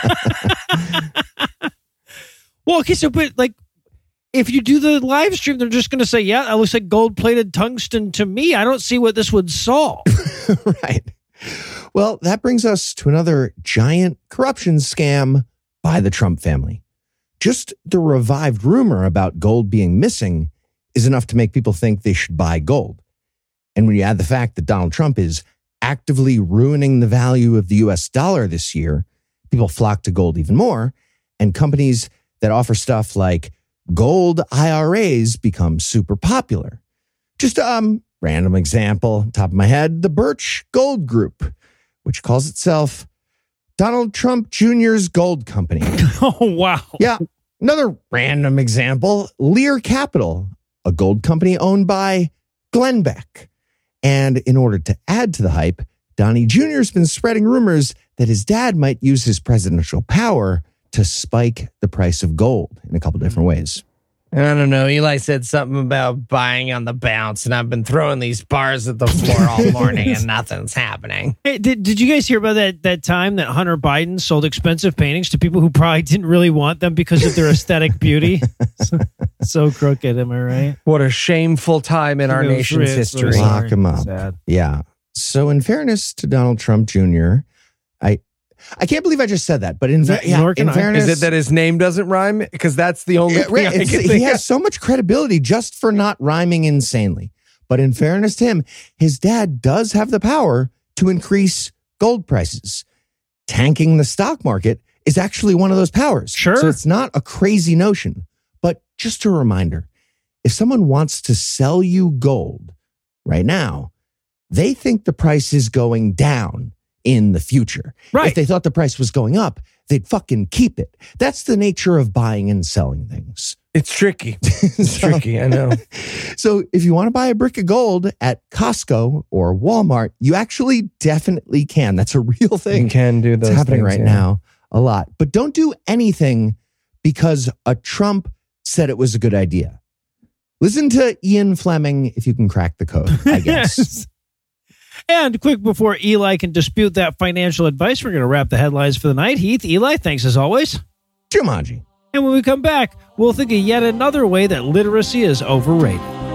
Speaker 4: Well, okay, so, but like, if you do the live stream, they're just going to say, yeah, that looks like gold-plated tungsten to me. I don't see what this would solve.
Speaker 6: Right. Well, that brings us to another giant corruption scam by the Trump family. Just the revived rumor about gold being missing is enough to make people think they should buy gold. And when you add the fact that Donald Trump is actively ruining the value of the U S dollar this year, people flock to gold even more, and companies that offer stuff like gold I R As become super popular. Just um random example, top of my head, the Birch Gold Group, which calls itself Donald Trump Junior's Gold Company.
Speaker 4: Oh, wow.
Speaker 6: Yeah. Another random example, Lear Capital, a gold company owned by Glenn Beck. And in order to add to the hype, Donnie Junior's been spreading rumors that his dad might use his presidential power to spike the price of gold in a couple different ways.
Speaker 11: I don't know. Eli said something about buying on the bounce, and I've been throwing these bars at the floor all morning, and nothing's happening.
Speaker 4: Hey, did, did you guys hear about that that time that Hunter Biden sold expensive paintings to people who probably didn't really want them because of their aesthetic beauty? So, so crooked, am I right?
Speaker 9: What a shameful time in our
Speaker 4: It was
Speaker 9: nation's
Speaker 4: really-
Speaker 9: history.
Speaker 4: really
Speaker 6: Lock him up.
Speaker 4: Sad.
Speaker 6: Yeah. So in fairness to Donald Trump Junior, I I can't believe I just said that, but in,
Speaker 4: Yeah,
Speaker 6: yeah,
Speaker 4: nor can
Speaker 6: in
Speaker 4: I.
Speaker 6: fairness,
Speaker 9: Is it that his name doesn't rhyme? Because that's the only
Speaker 6: Yeah,
Speaker 9: thing
Speaker 6: right,
Speaker 9: I
Speaker 6: it's-
Speaker 9: can
Speaker 6: he
Speaker 9: think
Speaker 6: has
Speaker 9: of.
Speaker 6: so much credibility just for not rhyming insanely. But in fairness to him, his dad does have the power to increase gold prices. Tanking the stock market is actually one of those powers.
Speaker 4: Sure.
Speaker 6: So it's not a crazy notion. But just a reminder, if someone wants to sell you gold right now, they think the price is going down in the future.
Speaker 4: Right.
Speaker 6: If they thought the price was going up, they'd fucking keep it. That's the nature of buying and selling things.
Speaker 9: It's tricky. It's
Speaker 6: So-
Speaker 9: tricky, I know.
Speaker 6: So if you want to buy a brick of gold at Costco or Walmart, you actually definitely can. That's a real thing.
Speaker 9: You can do
Speaker 6: It's
Speaker 9: those
Speaker 6: happening
Speaker 9: things,
Speaker 6: right
Speaker 9: yeah.
Speaker 6: now a lot. But don't do anything because a Trump said it was a good idea. Listen to Ian Fleming if you can crack the code, I guess.
Speaker 4: Yes. And quick before Eli can dispute that financial advice, we're going to wrap the headlines for the night. Heath, Eli, thanks as always.
Speaker 6: Jumanji.
Speaker 4: And when we come back, we'll think of yet another way that literacy is overrated.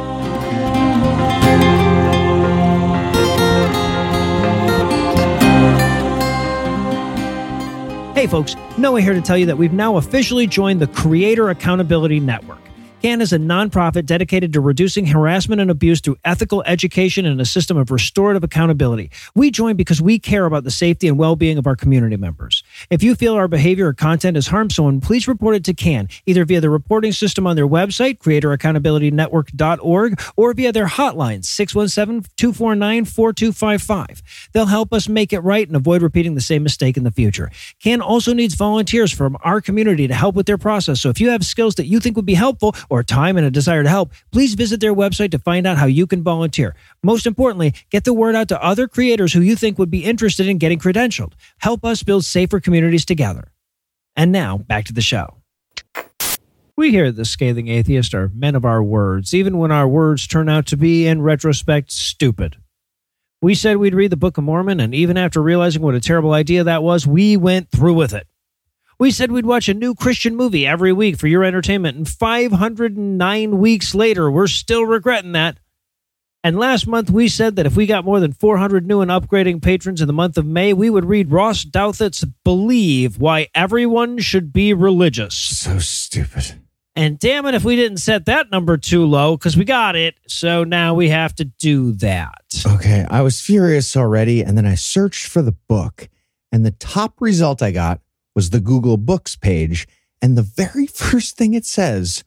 Speaker 4: Hey folks, Noah here to tell you that we've now officially joined the Creator Accountability Network. CAN is a nonprofit dedicated to reducing harassment and abuse through ethical education and a system of restorative accountability. We join because we care about the safety and well-being of our community members. If you feel our behavior or content has harmed someone, please report it to CAN, either via the reporting system on their website, creator accountability network dot org, or via their hotline, six one seven, two four nine, four two five five. They'll help us make it right and avoid repeating the same mistake in the future. CAN also needs volunteers from our community to help with their process, so if you have skills that you think would be helpful or time and a desire to help, please visit their website to find out how you can volunteer. Most importantly, get the word out to other creators who you think would be interested in getting credentialed. Help us build safer communities together. And now, back to the show. We here at The Scathing Atheist are men of our words, even when our words turn out to be, in retrospect, stupid. We said we'd read the Book of Mormon, and even after realizing what a terrible idea that was, we went through with it. We said we'd watch a new Christian movie every week for your entertainment, and five hundred nine weeks later, we're still regretting that. And last month, we said that if we got more than four hundred new and upgrading patrons in the month of May, we would read Ross Douthat's Believe, Why Everyone Should Be Religious.
Speaker 6: So stupid.
Speaker 4: And damn it if we didn't set that number too low, because we got it, so now we have to do that.
Speaker 6: Okay, I was furious already, and then I searched for the book, and the top result I got was the Google Books page, and the very first thing it says,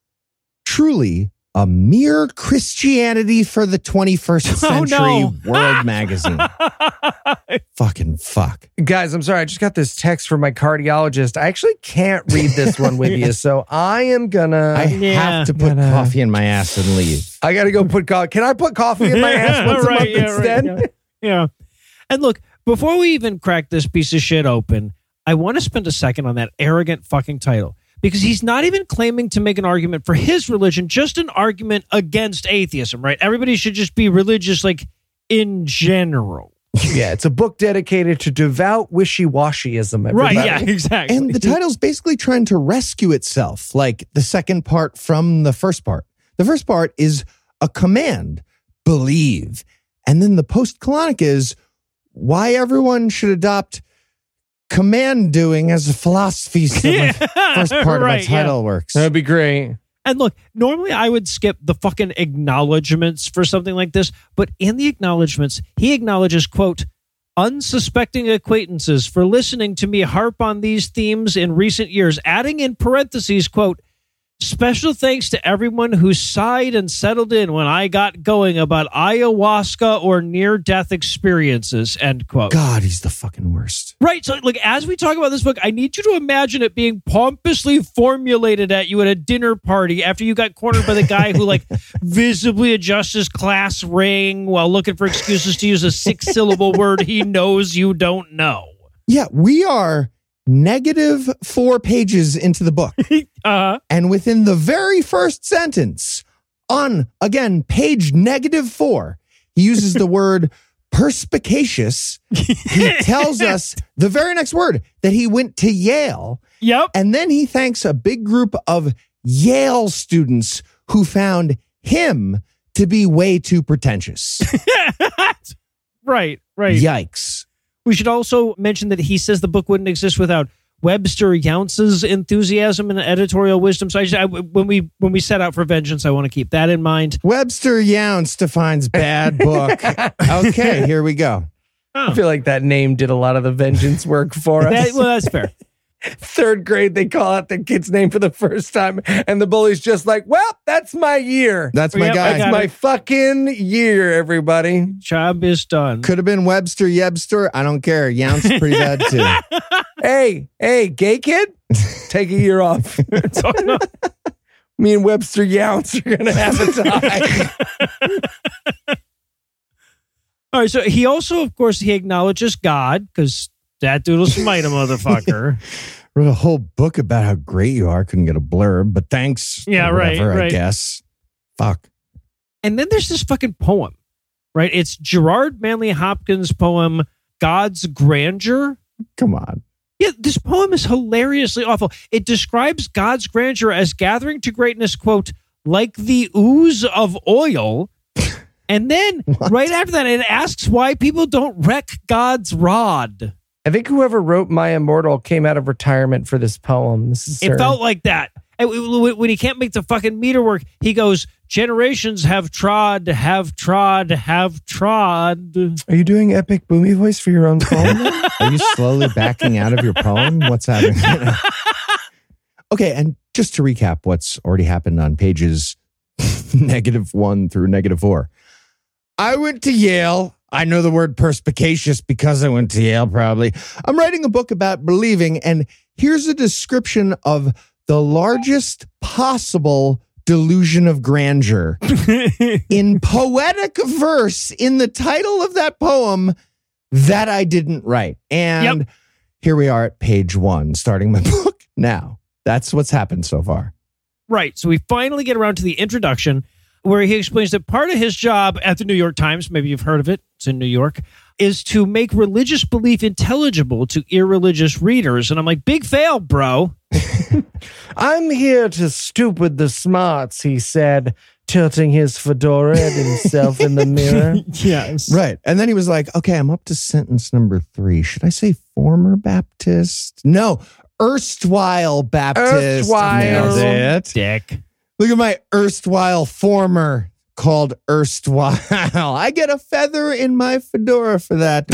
Speaker 6: truly a mere Christianity for the twenty-first century
Speaker 4: Oh, no.
Speaker 6: World Magazine. Fucking fuck.
Speaker 9: Guys, I'm sorry. I just got this text from my cardiologist. I actually can't read this one with you, so I am gonna.
Speaker 6: I
Speaker 4: Yeah.
Speaker 6: have to put
Speaker 9: Gonna-
Speaker 6: coffee in my ass and leave.
Speaker 9: I gotta go put coffee. Can I put coffee in my ass once
Speaker 4: Right,
Speaker 9: a month
Speaker 4: yeah, right,
Speaker 9: instead?
Speaker 4: yeah. Yeah. And look, before we even crack this piece of shit open, I want to spend a second on that arrogant fucking title. Because he's not even claiming to make an argument for his religion, just an argument against atheism, right? Everybody should just be religious, like, in general.
Speaker 9: Yeah, it's a book dedicated to devout wishy-washyism.
Speaker 4: Right,
Speaker 9: everybody.
Speaker 4: yeah, exactly.
Speaker 6: And the title's basically trying to rescue itself, like the second part from the first part. The first part is a command, believe. And then the post-colonic is why everyone should adopt command doing as a philosophy. So
Speaker 4: Yeah,
Speaker 6: the first part
Speaker 4: right,
Speaker 6: of my title works.
Speaker 9: That'd be great.
Speaker 4: And look, normally I would skip the fucking acknowledgments for something like this, but in the acknowledgments, he acknowledges, quote, unsuspecting acquaintances for listening to me harp on these themes in recent years, adding in parentheses, quote, special thanks to everyone who sighed and settled in when I got going about ayahuasca or near-death experiences, end quote.
Speaker 6: God, he's the fucking worst.
Speaker 4: Right. So, like, as we talk about this book, I need you to imagine it being pompously formulated at you at a dinner party after you got cornered by the guy who, like, visibly adjusts his class ring while looking for excuses to use a six-syllable word he knows you don't know.
Speaker 6: Yeah, we are negative four pages into the book.
Speaker 4: uh-huh.
Speaker 6: And within the very first sentence, on, again, page negative four, he uses the word perspicacious. He tells us the very next word that he went to Yale.
Speaker 4: Yep.
Speaker 6: And then he thanks a big group of Yale students who found him to be way too pretentious.
Speaker 4: Right, right.
Speaker 6: Yikes.
Speaker 4: We should also mention that he says the book wouldn't exist without Webster Younce's enthusiasm and editorial wisdom. So I, just, I when we when we set out for vengeance, I want to keep that in mind.
Speaker 6: Webster Younce defines bad book. Okay, here we go.
Speaker 9: Oh. I feel like that name did a lot of the vengeance work for us.
Speaker 4: That, well, that's fair.
Speaker 9: Third grade, they call out the kid's name for the first time, and the bully's just like, well, that's my year.
Speaker 6: That's my
Speaker 4: yep,
Speaker 6: guy.
Speaker 9: That's my
Speaker 4: it.
Speaker 9: fucking year, everybody.
Speaker 4: Job is done.
Speaker 6: Could have been Webster Yebster. I don't care. Younce is pretty bad, too.
Speaker 9: Hey, hey, gay kid, take a year off. Me and Webster Younce are going to have a tie.
Speaker 4: All right, so he also, of course, he acknowledges God, because that dude'll smite a motherfucker.
Speaker 6: Wrote a whole book about how great you are. Couldn't get a blurb, but thanks.
Speaker 4: Yeah,
Speaker 6: whatever,
Speaker 4: right, right.
Speaker 6: I guess. Fuck.
Speaker 4: And then there's this fucking poem, right? It's Gerard Manley Hopkins' poem, God's Grandeur.
Speaker 6: Come on.
Speaker 4: Yeah, this poem is hilariously awful. It describes God's grandeur as gathering to greatness, quote, like the ooze of oil. And then
Speaker 6: What?
Speaker 4: right after that, it asks why people don't wreck God's rod.
Speaker 9: I think whoever wrote My Immortal came out of retirement for this poem. This is
Speaker 4: It
Speaker 9: Sarah.
Speaker 4: felt like that. And when he can't make the fucking meter work, he goes, generations have trod, have trod, have trod.
Speaker 9: Are you doing epic boomy voice for your own poem? now?
Speaker 6: Are you slowly backing out of your poem? What's happening? Okay, and just to recap what's already happened on pages negative one through negative four. I went to Yale. I know the word perspicacious because I went to Yale, probably. I'm writing a book about believing, and here's a description of the largest possible delusion of grandeur in poetic verse in the title of that poem that I didn't write. And
Speaker 4: Yep.
Speaker 6: here we are at page one, starting my book now. That's what's happened so far.
Speaker 4: Right. So we finally get around to the introduction where he explains that part of his job at the New York Times, maybe you've heard of it, it's in New York, is to make religious belief intelligible to irreligious readers. And I'm like, big fail, bro.
Speaker 9: I'm here to stoop with the smarts, he said, tilting his fedora at himself in the mirror.
Speaker 4: Yes.
Speaker 6: Right. And then he was like, okay, I'm up to sentence number three. Should I say former Baptist? No, erstwhile Baptist.
Speaker 9: Erstwhile.
Speaker 6: Nailed it.
Speaker 4: Dick.
Speaker 6: Look at my erstwhile former called erstwhile. I get a feather in my fedora for that.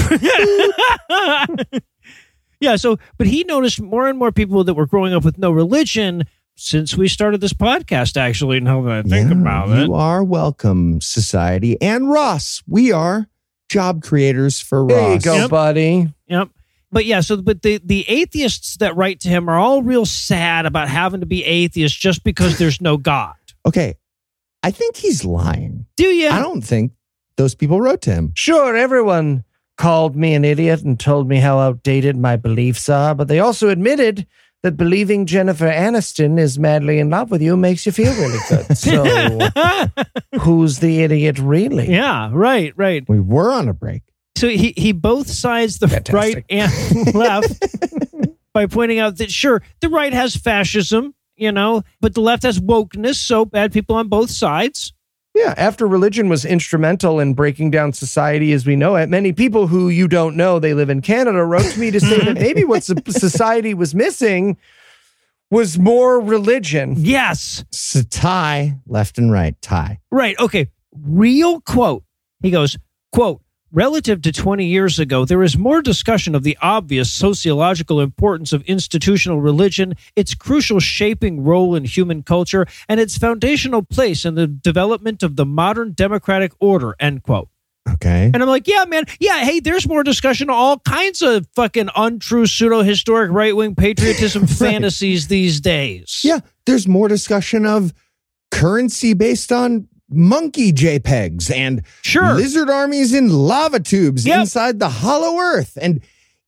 Speaker 4: Yeah, so, but he noticed more and more people that were growing up with no religion since we started this podcast, actually, now that I think
Speaker 6: Yeah,
Speaker 4: about it.
Speaker 6: You are welcome, society. And Ross, we are job creators for Ross.
Speaker 9: There you go,
Speaker 4: Yep.
Speaker 9: buddy.
Speaker 4: Yep. But yeah, so, but the, the atheists that write to him are all real sad about having to be atheists just because there's no God.
Speaker 6: Okay, I think he's lying.
Speaker 4: Do you?
Speaker 6: I don't think those people wrote to him.
Speaker 9: Sure, everyone called me an idiot and told me how outdated my beliefs are, but they also admitted that believing Jennifer Aniston is madly in love with you makes you feel really good. So, who's the idiot really?
Speaker 4: Yeah, right, right.
Speaker 6: We were on a break.
Speaker 4: So he, he both sides, the
Speaker 9: Fantastic.
Speaker 4: right and left, by pointing out that, sure, the right has fascism, you know, but the left has wokeness, so bad people on both sides.
Speaker 9: Yeah, after religion was instrumental in breaking down society as we know it, many people who you don't know, they live in Canada, wrote to me to say that maybe what so- society was missing was more religion.
Speaker 4: Yes.
Speaker 6: So tie, left and right, tie.
Speaker 4: Right. Okay. Real quote. He goes, quote, relative to twenty years ago, there is more discussion of the obvious sociological importance of institutional religion, its crucial shaping role in human culture, and its foundational place in the development of the modern democratic order, end quote.
Speaker 6: Okay.
Speaker 4: And I'm like, yeah, man. Yeah, hey, there's more discussion of all kinds of fucking untrue pseudo-historic right-wing patriotism
Speaker 6: Right.
Speaker 4: fantasies these days.
Speaker 6: Yeah, there's more discussion of currency based on monkey JPEGs and
Speaker 4: Sure.
Speaker 6: lizard armies in lava tubes
Speaker 4: Yep.
Speaker 6: inside the hollow earth and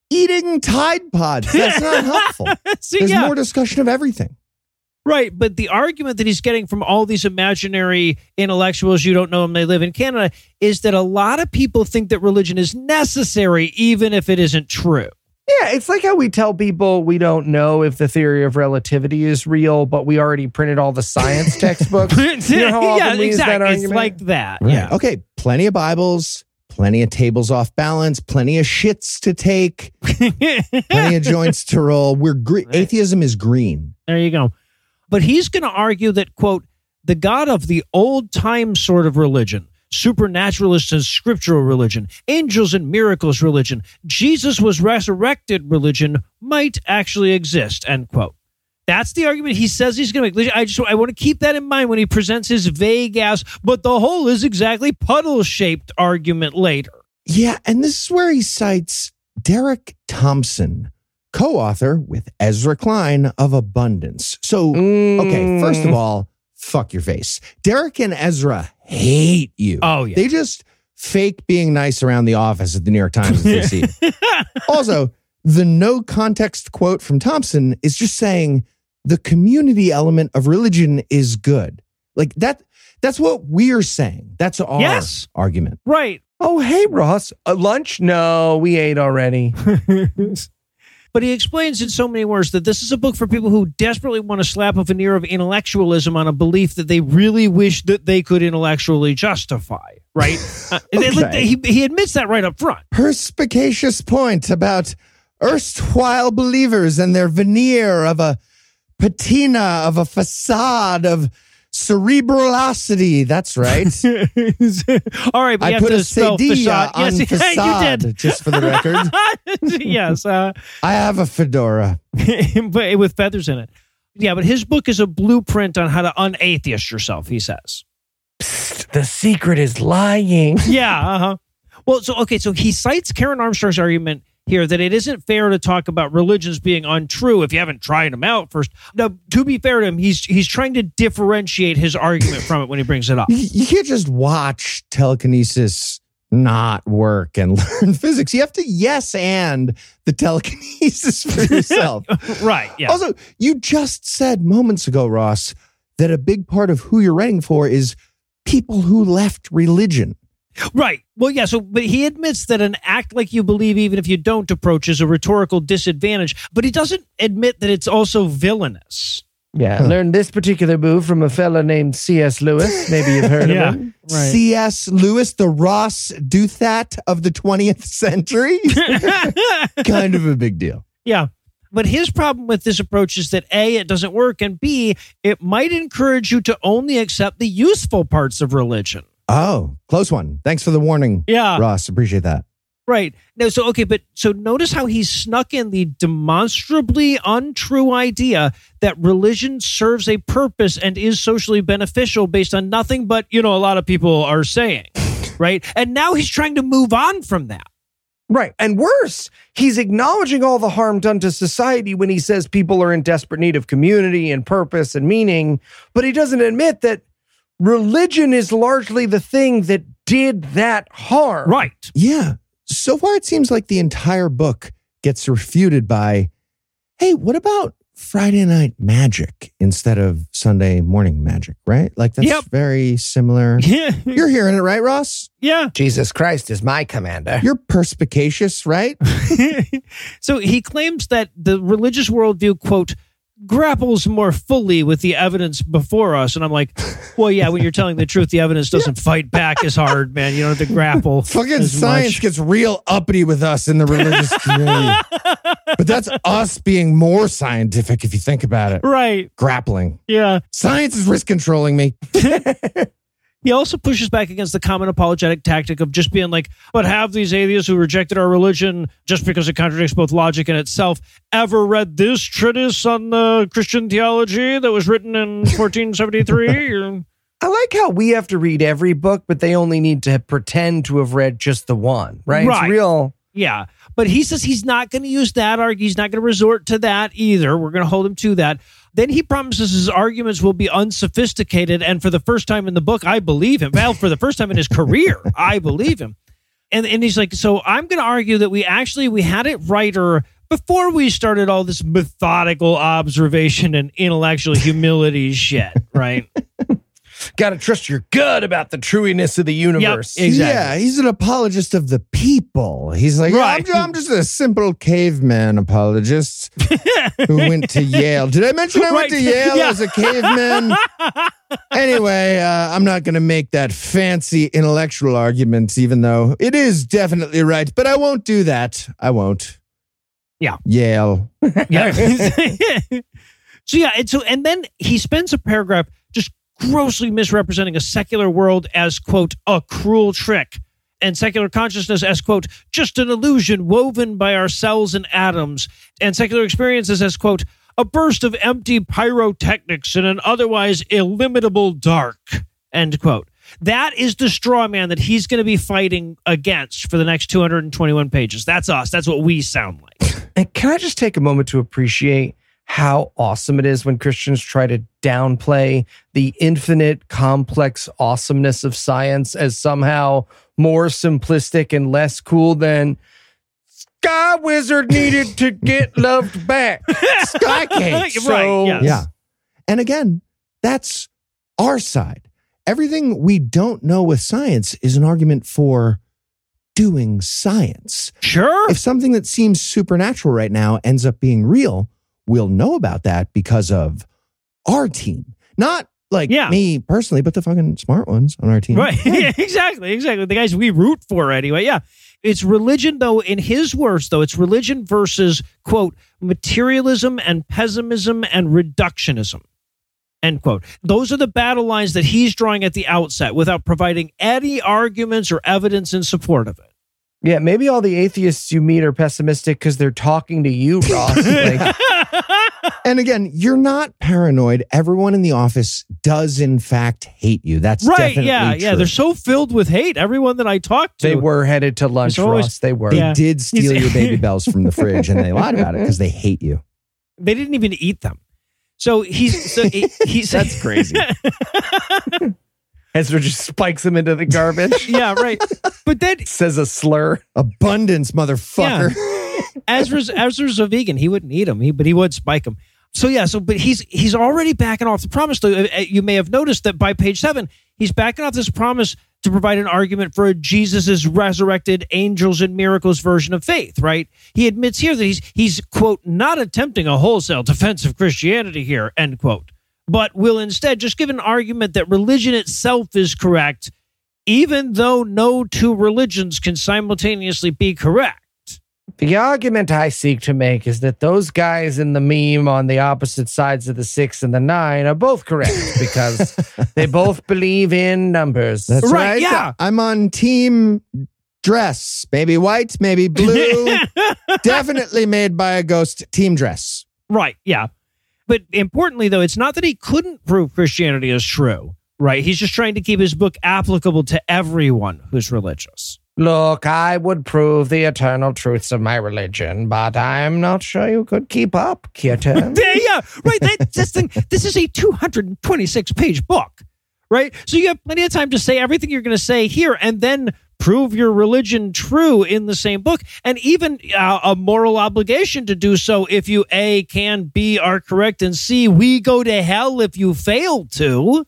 Speaker 6: eating Tide Pods. That's not helpful.
Speaker 4: See,
Speaker 6: There's
Speaker 4: yeah.
Speaker 6: more discussion of everything.
Speaker 4: Right, but the argument that he's getting from all these imaginary intellectuals, you don't know them, they live in Canada, is that a lot of people think that religion is necessary, even if it isn't true.
Speaker 9: Yeah, it's like how we tell people we don't know if the theory of relativity is real, but we already printed all the science textbooks. You know how often
Speaker 4: yeah,
Speaker 9: we use that
Speaker 4: exactly. It's
Speaker 9: argument?
Speaker 4: like that.
Speaker 6: Right.
Speaker 4: Yeah.
Speaker 6: Okay, plenty of Bibles, plenty of tables off balance, plenty of shits to take, plenty of joints to roll. We're gre- Atheism is green.
Speaker 4: There you go. But he's going to argue that, quote, the God of the old time sort of religion, supernaturalist and scriptural religion, angels and miracles religion, Jesus was resurrected religion might actually exist, end quote. That's the argument he says he's going to make. I just I want to keep that in mind when he presents his vague ass, but the whole is exactly puddle-shaped argument later.
Speaker 6: Yeah, and this is where he cites Derek Thompson, co-author with Ezra Klein of Abundance. So, okay, first of all, fuck your face. Derek and Ezra hate you.
Speaker 4: Oh, yeah.
Speaker 6: They just fake being nice around the office at the New York Times if they see it. Also, the no context quote from Thompson is just saying the community element of religion is good. Like that, that's what we're saying. That's our
Speaker 4: Yes.
Speaker 6: argument.
Speaker 4: Right.
Speaker 9: Oh, hey, Ross. Uh, lunch? No, we ate already.
Speaker 4: But he explains in so many words that this is a book for people who desperately want to slap a veneer of intellectualism on a belief that they really wish that they could intellectually justify, right? uh,
Speaker 6: Okay.
Speaker 4: he, he admits that right up front.
Speaker 6: Perspicacious point about erstwhile believers and their veneer of a patina, of a facade of cerebralosity. That's right.
Speaker 4: All right, but you
Speaker 6: I
Speaker 4: have
Speaker 6: put
Speaker 4: to
Speaker 6: a
Speaker 4: spell
Speaker 6: cedilla
Speaker 4: facade.
Speaker 6: on
Speaker 4: Yes,
Speaker 6: facade,
Speaker 4: you did.
Speaker 6: just for the record.
Speaker 4: Yes. Uh,
Speaker 6: I have a fedora.
Speaker 4: but with feathers in it. Yeah, but his book is a blueprint on how to unatheist yourself, he says.
Speaker 9: Psst, the secret is lying.
Speaker 4: Yeah, uh-huh. Well, so, okay, so he cites Karen Armstrong's argument here that it isn't fair to talk about religions being untrue if you haven't tried them out first. Now, to be fair to him, he's he's trying to differentiate his argument from it when he brings it up.
Speaker 6: You, you can't just watch telekinesis not work and learn physics. You have to yes and the telekinesis for yourself.
Speaker 4: Right, yeah.
Speaker 6: Also, you just said moments ago, Ross, that a big part of who you're writing for is people who left religion.
Speaker 4: Right. Well, yeah. So, but he admits that an act like you believe, even if you don't, approach is a rhetorical disadvantage. But he doesn't admit that it's also villainous.
Speaker 9: Yeah, I learned this particular move from a fella named C S Lewis. Maybe you've heard
Speaker 4: Yeah.
Speaker 9: of him.
Speaker 4: Right.
Speaker 6: C S. Lewis, the Ross Douthat of the twentieth century. Kind of a big deal.
Speaker 4: Yeah. But his problem with this approach is that A, it doesn't work, and B, it might encourage you to only accept the useful parts of religion.
Speaker 6: Oh, close one. Thanks for the warning,
Speaker 4: Yeah.
Speaker 6: Ross. Appreciate that.
Speaker 4: Right. No, so, okay, but so notice how he snuck in the demonstrably untrue idea that religion serves a purpose and is socially beneficial based on nothing but, you know, a lot of people are saying, right? And now he's trying to move on from that.
Speaker 9: Right. And worse, he's acknowledging all the harm done to society when he says people are in desperate need of community and purpose and meaning, but he doesn't admit that religion is largely the thing that did that harm.
Speaker 4: Right.
Speaker 6: Yeah. So far, it seems like the entire book gets refuted by, hey, what about Friday night magic instead of Sunday morning magic, right? Like that's
Speaker 4: Yep.
Speaker 6: very similar.
Speaker 4: Yeah.
Speaker 6: You're hearing it, right, Ross?
Speaker 4: Yeah.
Speaker 11: Jesus Christ is my commander.
Speaker 6: You're perspicacious, right?
Speaker 4: So he claims that the religious worldview, quote, grapples more fully with the evidence before us. And I'm like, well, yeah, when you're telling the truth, the evidence doesn't fight back as hard, man. You don't have to grapple.
Speaker 6: Fucking
Speaker 4: as
Speaker 6: science
Speaker 4: much.
Speaker 6: gets real uppity with us in the religious community. But that's us being more scientific if you think about it.
Speaker 4: Right.
Speaker 6: Grappling.
Speaker 4: Yeah.
Speaker 6: Science is risk controlling me.
Speaker 4: He also pushes back against the common apologetic tactic of just being like, but have these atheists who rejected our religion just because it contradicts both logic and itself ever read this treatise on the Christian theology that was written in fourteen seventy-three?
Speaker 9: I like how we have to read every book, but they only need to pretend to have read just the one, right?
Speaker 4: Right.
Speaker 9: It's real.
Speaker 4: Yeah. But he says he's not going to use that argument. He's not going to resort to that either. We're going to hold him to that. Then he promises his arguments will be unsophisticated. And for the first time in the book, I believe him. Well, for the first time in his career, I believe him. And, and he's like, so I'm going to argue that we actually, we had it righter before we started all this methodical observation and intellectual humility shit, right?
Speaker 9: Got to trust your gut about the trueness of the universe.
Speaker 4: Yep, exactly.
Speaker 6: Yeah, he's an apologist of the people. He's like,
Speaker 4: Right.
Speaker 6: yeah, I'm, I'm just a simple caveman apologist who went to Yale. Did I mention I went
Speaker 4: Right.
Speaker 6: to Yale
Speaker 4: Yeah.
Speaker 6: as a caveman? Anyway, uh, I'm not going to make that fancy intellectual argument, even though it is definitely right, but I won't do that. I won't.
Speaker 4: Yeah.
Speaker 6: Yale.
Speaker 4: Yeah. So yeah, and so and then he spends a paragraph just grossly misrepresenting a secular world as, quote, a cruel trick, and secular consciousness as, quote, just an illusion woven by our cells and atoms, and secular experiences as, quote, a burst of empty pyrotechnics in an otherwise illimitable dark, end quote. That is the straw man that he's going to be fighting against for the next two hundred twenty-one pages. That's us. That's what we sound like.
Speaker 9: And can I just take a moment to appreciate how awesome it is when Christians try to downplay the infinite, complex awesomeness of science as somehow more simplistic and less cool than Sky Wizard needed to get loved back. Sky cake. So,
Speaker 4: Right, yes.
Speaker 6: Yeah. And again, that's our side. Everything we don't know with science is an argument for doing science.
Speaker 4: Sure.
Speaker 6: If something that seems supernatural right now ends up being real, we'll know about that because of our team. Not like
Speaker 4: Yeah.
Speaker 6: me personally, but the fucking smart ones on our team.
Speaker 4: Right. Yeah, exactly. Exactly. The guys we root for anyway. Yeah. It's religion, though, in his words, though, it's religion versus, quote, materialism and pessimism and reductionism, end quote. Those are the battle lines that he's drawing at the outset without providing any arguments or evidence in support of it.
Speaker 9: Yeah, maybe all the atheists you meet are pessimistic because they're talking to you, Ross. Like,
Speaker 6: And again, you're not paranoid. Everyone in the office does, in fact, hate you. That's
Speaker 4: Right.
Speaker 6: definitely
Speaker 4: Yeah.
Speaker 6: true.
Speaker 4: Yeah. They're so filled with hate. Everyone that I talked to.
Speaker 9: they were headed to lunch,
Speaker 4: It's always-
Speaker 9: Ross. They were.
Speaker 6: They
Speaker 4: Yeah.
Speaker 6: did steal
Speaker 4: He's-
Speaker 6: your baby bells from the fridge, and they lied about it because they hate you.
Speaker 4: They didn't even eat them. So he's. So he, he's
Speaker 9: That's crazy. Ezra just spikes him into the garbage.
Speaker 4: Yeah. Right. But then
Speaker 9: Says a slur.
Speaker 6: Abundance, motherfucker.
Speaker 4: Ezra's Ezra's a vegan. He wouldn't eat them, he, but he would spike them. So yeah, so but he's he's already backing off the promise. Though you may have noticed that by page seven, he's backing off this promise to provide an argument for a Jesus's resurrected angels and miracles version of faith. Right? He admits here that he's he's quote not attempting a wholesale defense of Christianity here, end quote, but will instead just give an argument that religion itself is correct, even though no two religions can simultaneously be correct.
Speaker 9: The argument I seek to make is that those guys in the meme on the opposite sides of the six and the nine are both correct because they both believe in numbers.
Speaker 6: That's
Speaker 4: Right,
Speaker 6: right.
Speaker 4: yeah.
Speaker 6: I'm on team dress. Maybe white, maybe blue. Definitely made by a ghost. Team dress.
Speaker 4: Right, yeah. But importantly, though, it's not that he couldn't prove Christianity is true, right? He's just trying to keep his book applicable to everyone who's religious.
Speaker 9: Look, I would prove the eternal truths of my religion, but I'm not sure you could keep up, kitten.
Speaker 4: Yeah, yeah, right. That, this thing, this is a two hundred twenty-six page book, right? So you have plenty of time to say everything you're going to say here and then prove your religion true in the same book, and even uh, a moral obligation to do so if you, A, can, B, are correct, and C, we go to hell if you fail to.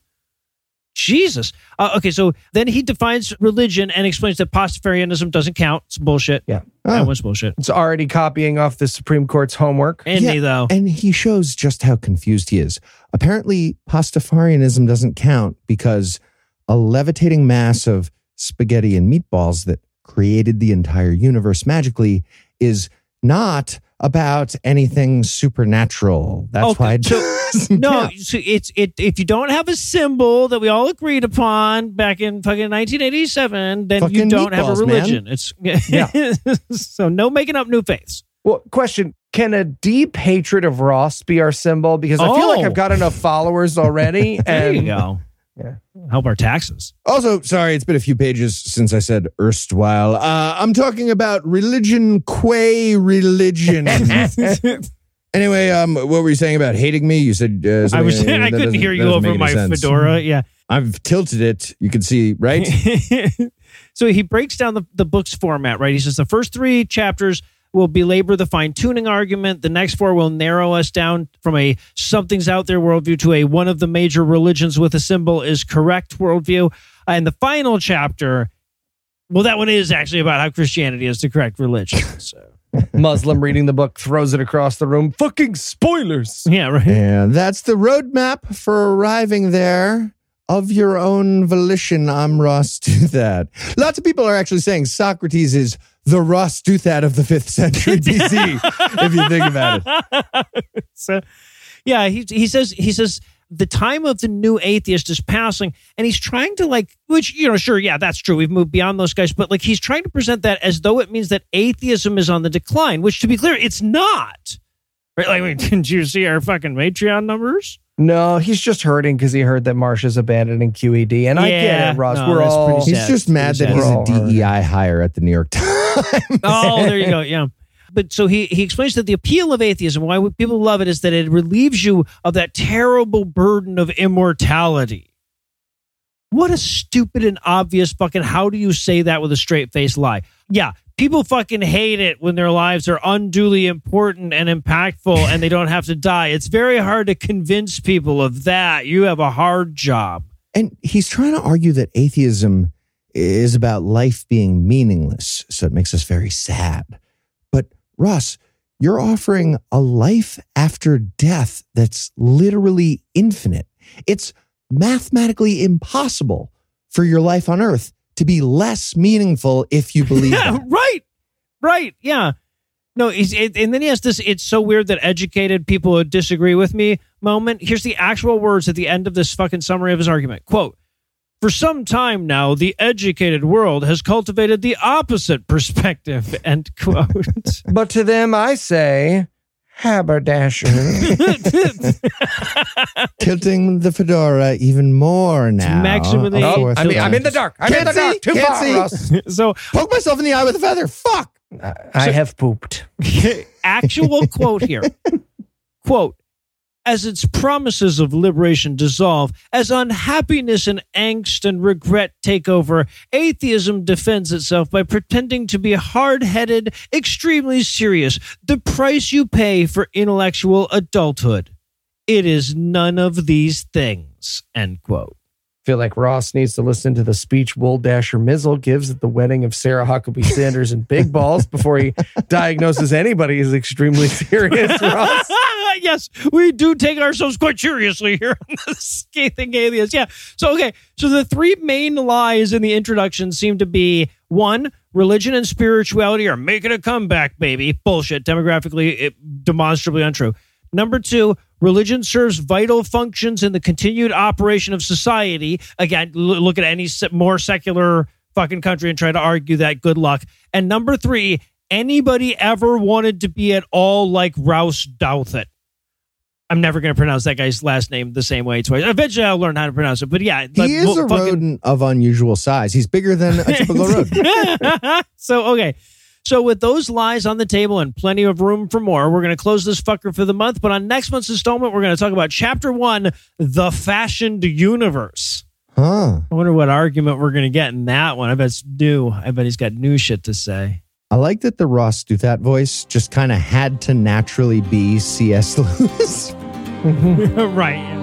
Speaker 4: Jesus. Uh, okay, so then he defines religion and explains that Pastafarianism doesn't count. It's bullshit.
Speaker 9: Yeah.
Speaker 4: That
Speaker 6: Oh.
Speaker 4: was bullshit.
Speaker 9: It's already copying off the Supreme Court's homework.
Speaker 4: And
Speaker 6: Yeah,
Speaker 4: me, though.
Speaker 6: And he shows just how confused he is. Apparently, Pastafarianism doesn't count because a levitating mass of spaghetti and meatballs that created the entire universe magically is not about anything supernatural. That's
Speaker 4: Okay,
Speaker 6: why it
Speaker 4: so-
Speaker 6: doesn't
Speaker 4: No,
Speaker 6: count.
Speaker 4: so it's it. If you don't have a symbol that we all agreed upon back in fucking nineteen eighty-seven, then you
Speaker 6: Fucking
Speaker 4: don't have a
Speaker 6: meatballs, man.
Speaker 4: religion. It's yeah. So no making up new faiths.
Speaker 9: Well, question, can a deep hatred of Ross be our symbol? Because I feel like
Speaker 4: Oh.
Speaker 9: I've got enough followers already.
Speaker 4: There
Speaker 9: and
Speaker 4: you go.
Speaker 9: Yeah.
Speaker 4: Help our taxes.
Speaker 6: Also, sorry, it's been a few pages since I said erstwhile. Uh, I'm talking about religion, quay religion. Anyway, um, what were you saying about hating me? You said uh,
Speaker 4: I
Speaker 6: something-
Speaker 4: was.
Speaker 6: that
Speaker 4: I couldn't
Speaker 6: doesn't-
Speaker 4: hear
Speaker 6: that
Speaker 4: you
Speaker 6: doesn't
Speaker 4: over
Speaker 6: make any
Speaker 4: my
Speaker 6: sense.
Speaker 4: fedora. Yeah.
Speaker 6: I've tilted it. You can see, right?
Speaker 4: So he breaks down the, the book's format, right? He says the first three chapters will belabor the fine-tuning argument. The next four will narrow us down from a something's out there worldview to a one of the major religions with a symbol is correct worldview. And the final chapter, well, that one is actually about how Christianity is the correct religion. So.
Speaker 9: Muslim reading the book throws it across the room. Fucking spoilers.
Speaker 4: Yeah, right.
Speaker 6: And that's the roadmap for arriving there. Of your own volition, I'm Ross Douthat. Lots of people are actually saying Socrates is the Ross Douthat of the fifth century B C, if you think about it.
Speaker 4: So, yeah, he he says he says the time of the new atheist is passing, and he's trying to like, which, you know, sure, yeah, that's true. We've moved beyond those guys, but like he's trying to present that as though it means that atheism is on the decline, which, to be clear, it's not. Right? Like, I mean, didn't you see our fucking Patreon numbers?
Speaker 9: No, he's just hurting because he heard that Marsha's abandoning Q E D. And
Speaker 4: yeah,
Speaker 9: I get it, Ross.
Speaker 4: no,
Speaker 9: We're all...
Speaker 6: He's sad. just mad that he's a D E I hire at the New York Times.
Speaker 4: Oh, there you go. Yeah. But so he, he explains that the appeal of atheism, why people love it, is that it relieves you of that terrible burden of immortality. What a stupid and obvious fucking, how do you say that with a straight face lie? Yeah. People fucking hate it when their lives are unduly important and impactful and they don't have to die. It's very hard to convince people of that. You have a hard job.
Speaker 6: And he's trying to argue that atheism is about life being meaningless, so it makes us very sad. But Ross, you're offering a life after death that's literally infinite. It's mathematically impossible for your life on Earth to be less meaningful if you believe
Speaker 4: yeah,
Speaker 6: that.
Speaker 4: Right, right, yeah. No, he's, it, and then he has this, it's so weird that educated people would disagree with me moment. Here's the actual words at the end of this fucking summary of his argument. Quote, for some time now, the educated world has cultivated the opposite perspective, end quote.
Speaker 9: But to them, I say... haberdasher.
Speaker 6: Tilting the fedora even more now.
Speaker 4: Maximally.
Speaker 9: Oh, I mean, I'm in the dark. I'm
Speaker 6: Can't
Speaker 9: in the dark.
Speaker 6: see,
Speaker 9: Too
Speaker 6: can't
Speaker 9: far,
Speaker 6: see.
Speaker 9: Ross.
Speaker 4: So
Speaker 6: poke myself in the eye with a feather. Fuck.
Speaker 9: I, I
Speaker 4: So-
Speaker 9: have pooped.
Speaker 4: Actual quote here. Quote, as its promises of liberation dissolve, as unhappiness and angst and regret take over, atheism defends itself by pretending to be hard-headed, extremely serious, the price you pay for intellectual adulthood. It is none of these things, end quote.
Speaker 9: Feel like Ross needs to listen to the speech Will Dasher Mizzle gives at the wedding of Sarah Huckabee Sanders and Big Balls before he diagnoses anybody as extremely serious, Ross.
Speaker 4: Yes, we do take ourselves quite seriously here on the Scathing Atheist. Yeah. So, okay. So the three main lies in the introduction seem to be, one, religion and spirituality are making a comeback, baby. Bullshit. Demographically, it, demonstrably untrue. Number two, religion serves vital functions in the continued operation of society. Again, l- look at any se- more secular fucking country and try to argue that. Good luck. And number three, anybody ever wanted to be at all like Ross Douthat? I'm never going to pronounce that guy's last name the same way twice. Eventually, I'll learn how to pronounce it. But yeah,
Speaker 6: he
Speaker 4: like,
Speaker 6: is
Speaker 4: well,
Speaker 6: a
Speaker 4: fucking...
Speaker 6: rodent of unusual size. He's bigger than a typical rodent.
Speaker 4: So, okay. So with those lies on the table and plenty of room for more, we're going to close this fucker for the month. But on next month's installment, we're going to talk about Chapter One, The Fashioned Universe.
Speaker 6: Huh.
Speaker 4: I wonder what argument we're going to get in that one. I bet it's new. I bet he's got new shit to say.
Speaker 6: I like that the Ross Douthat voice just kind of had to naturally be C S Lewis.
Speaker 4: Right. Yeah.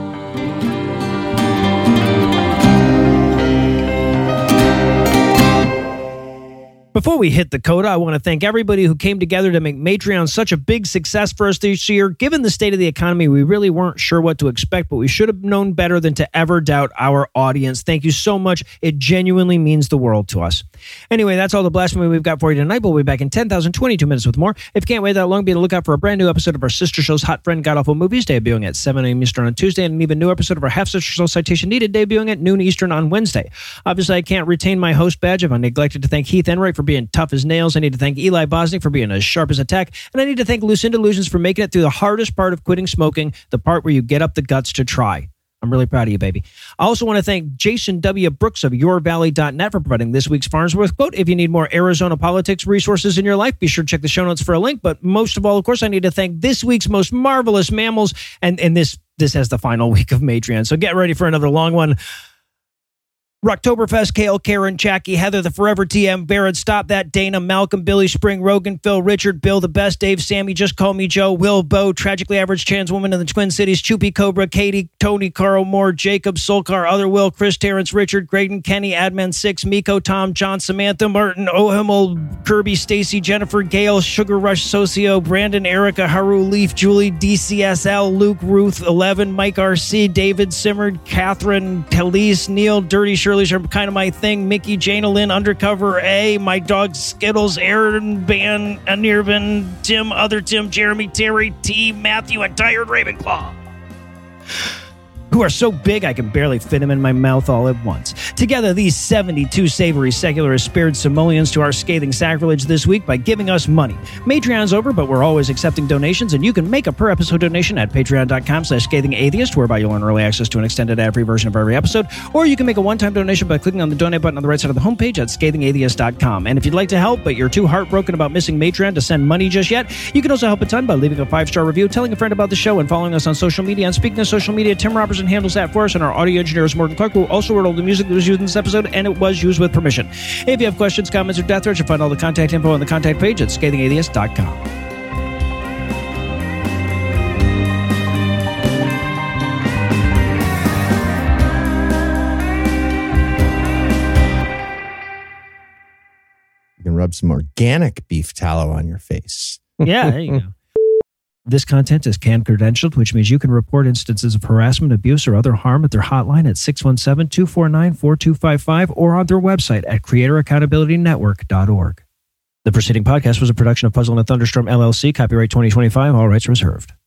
Speaker 4: Before we hit the coda, I want to thank everybody who came together to make Matreon such a big success for us this year. Given the state of the economy, we really weren't sure what to expect, but we should have known better than to ever doubt our audience. Thank you so much. It genuinely means the world to us. Anyway, that's all the blasphemy we've got for you tonight. We'll be back in ten thousand twenty-two minutes with more. If you can't wait that long, be on the lookout for a brand new episode of our sister show's Hot Friend God Awful Movies, debuting at seven a.m. Eastern on Tuesday, and an even new episode of our half sister show Citation Needed, debuting at noon Eastern on Wednesday. Obviously, I can't retain my host badge if I neglected to thank Heath Enright for being tough as nails. I need to thank Eli Bosnick for being as sharp as a tack, and I need to thank Lucinda Illusions for making it through the hardest part of quitting smoking, the part where you get up the guts to try. I'm really proud of you, baby. I also want to thank Jason W. Brooks of your valley dot net for providing this week's Farnsworth quote. If you need more Arizona politics resources in your life, be sure to check the show notes for a link. But most of all, of course, I need to thank this week's most marvelous mammals, and, and this this has the final week of Matreon. So get ready for another long one. Rocktoberfest, Kale, Karen, Jackie, Heather, the Forever T M, Barrett, Stop That, Dana, Malcolm, Billy, Spring, Rogan, Phil, Richard, Bill, The Best, Dave, Sammy, Just Call Me Joe, Will, Bo, Tragically Average Trans Woman in the Twin Cities, Choopy, Cobra, Katie, Tony, Carl, Moore, Jacob, Solcar, Other Will, Chris, Terrence, Richard, Graydon, Kenny, Adman six, Miko, Tom, John, Samantha, Martin, Ohimmel, Kirby, Stacy, Jennifer, Gail, Sugar Rush, Socio, Brandon, Erica, Haru, Leaf, Julie, D C S L, Luke, Ruth, eleven, Mike R C, David, Simmered, Catherine, Talise, Neil, Dirty, Shirley's are kind of my thing, Mickey, Jana Lynn, Undercover A, my dog Skittles, Aaron, Ban, Anirban, Tim, Other Tim, Jeremy, Terry, T, Matthew, and Tired Ravenclaw, who are so big I can barely fit them in my mouth all at once. Together, these seventy-two savory secularists spared simoleons to our scathing sacrilege this week by giving us money. Patreon's over, but we're always accepting donations, and you can make a per-episode donation at patreon.com slash scathingatheist, whereby you'll earn early access to an extended ad-free version of every episode, or you can make a one-time donation by clicking on the donate button on the right side of the homepage at scathingatheist dot com. And if you'd like to help, but you're too heartbroken about missing Patreon to send money just yet, you can also help a ton by leaving a five-star review, telling a friend about the show, and following us on social media. And speaking of social media, Tim Robertson handles that for us, and our audio engineer is Morgan Clark, who also wrote all the music that was used in this episode, and it was used with permission. If you have questions, comments, or death threats, you'll find all the contact info on the contact page at scathing atheist dot com.
Speaker 6: You can rub some organic beef tallow on your face.
Speaker 4: Yeah, there you go. This content is can credentialed, which means you can report instances of harassment, abuse, or other harm at their hotline at six one seven, two four nine, four two five five or on their website at creator accountability network dot org. The preceding podcast was a production of Puzzle and a Thunderstorm, L L C, copyright twenty twenty-five, all rights reserved.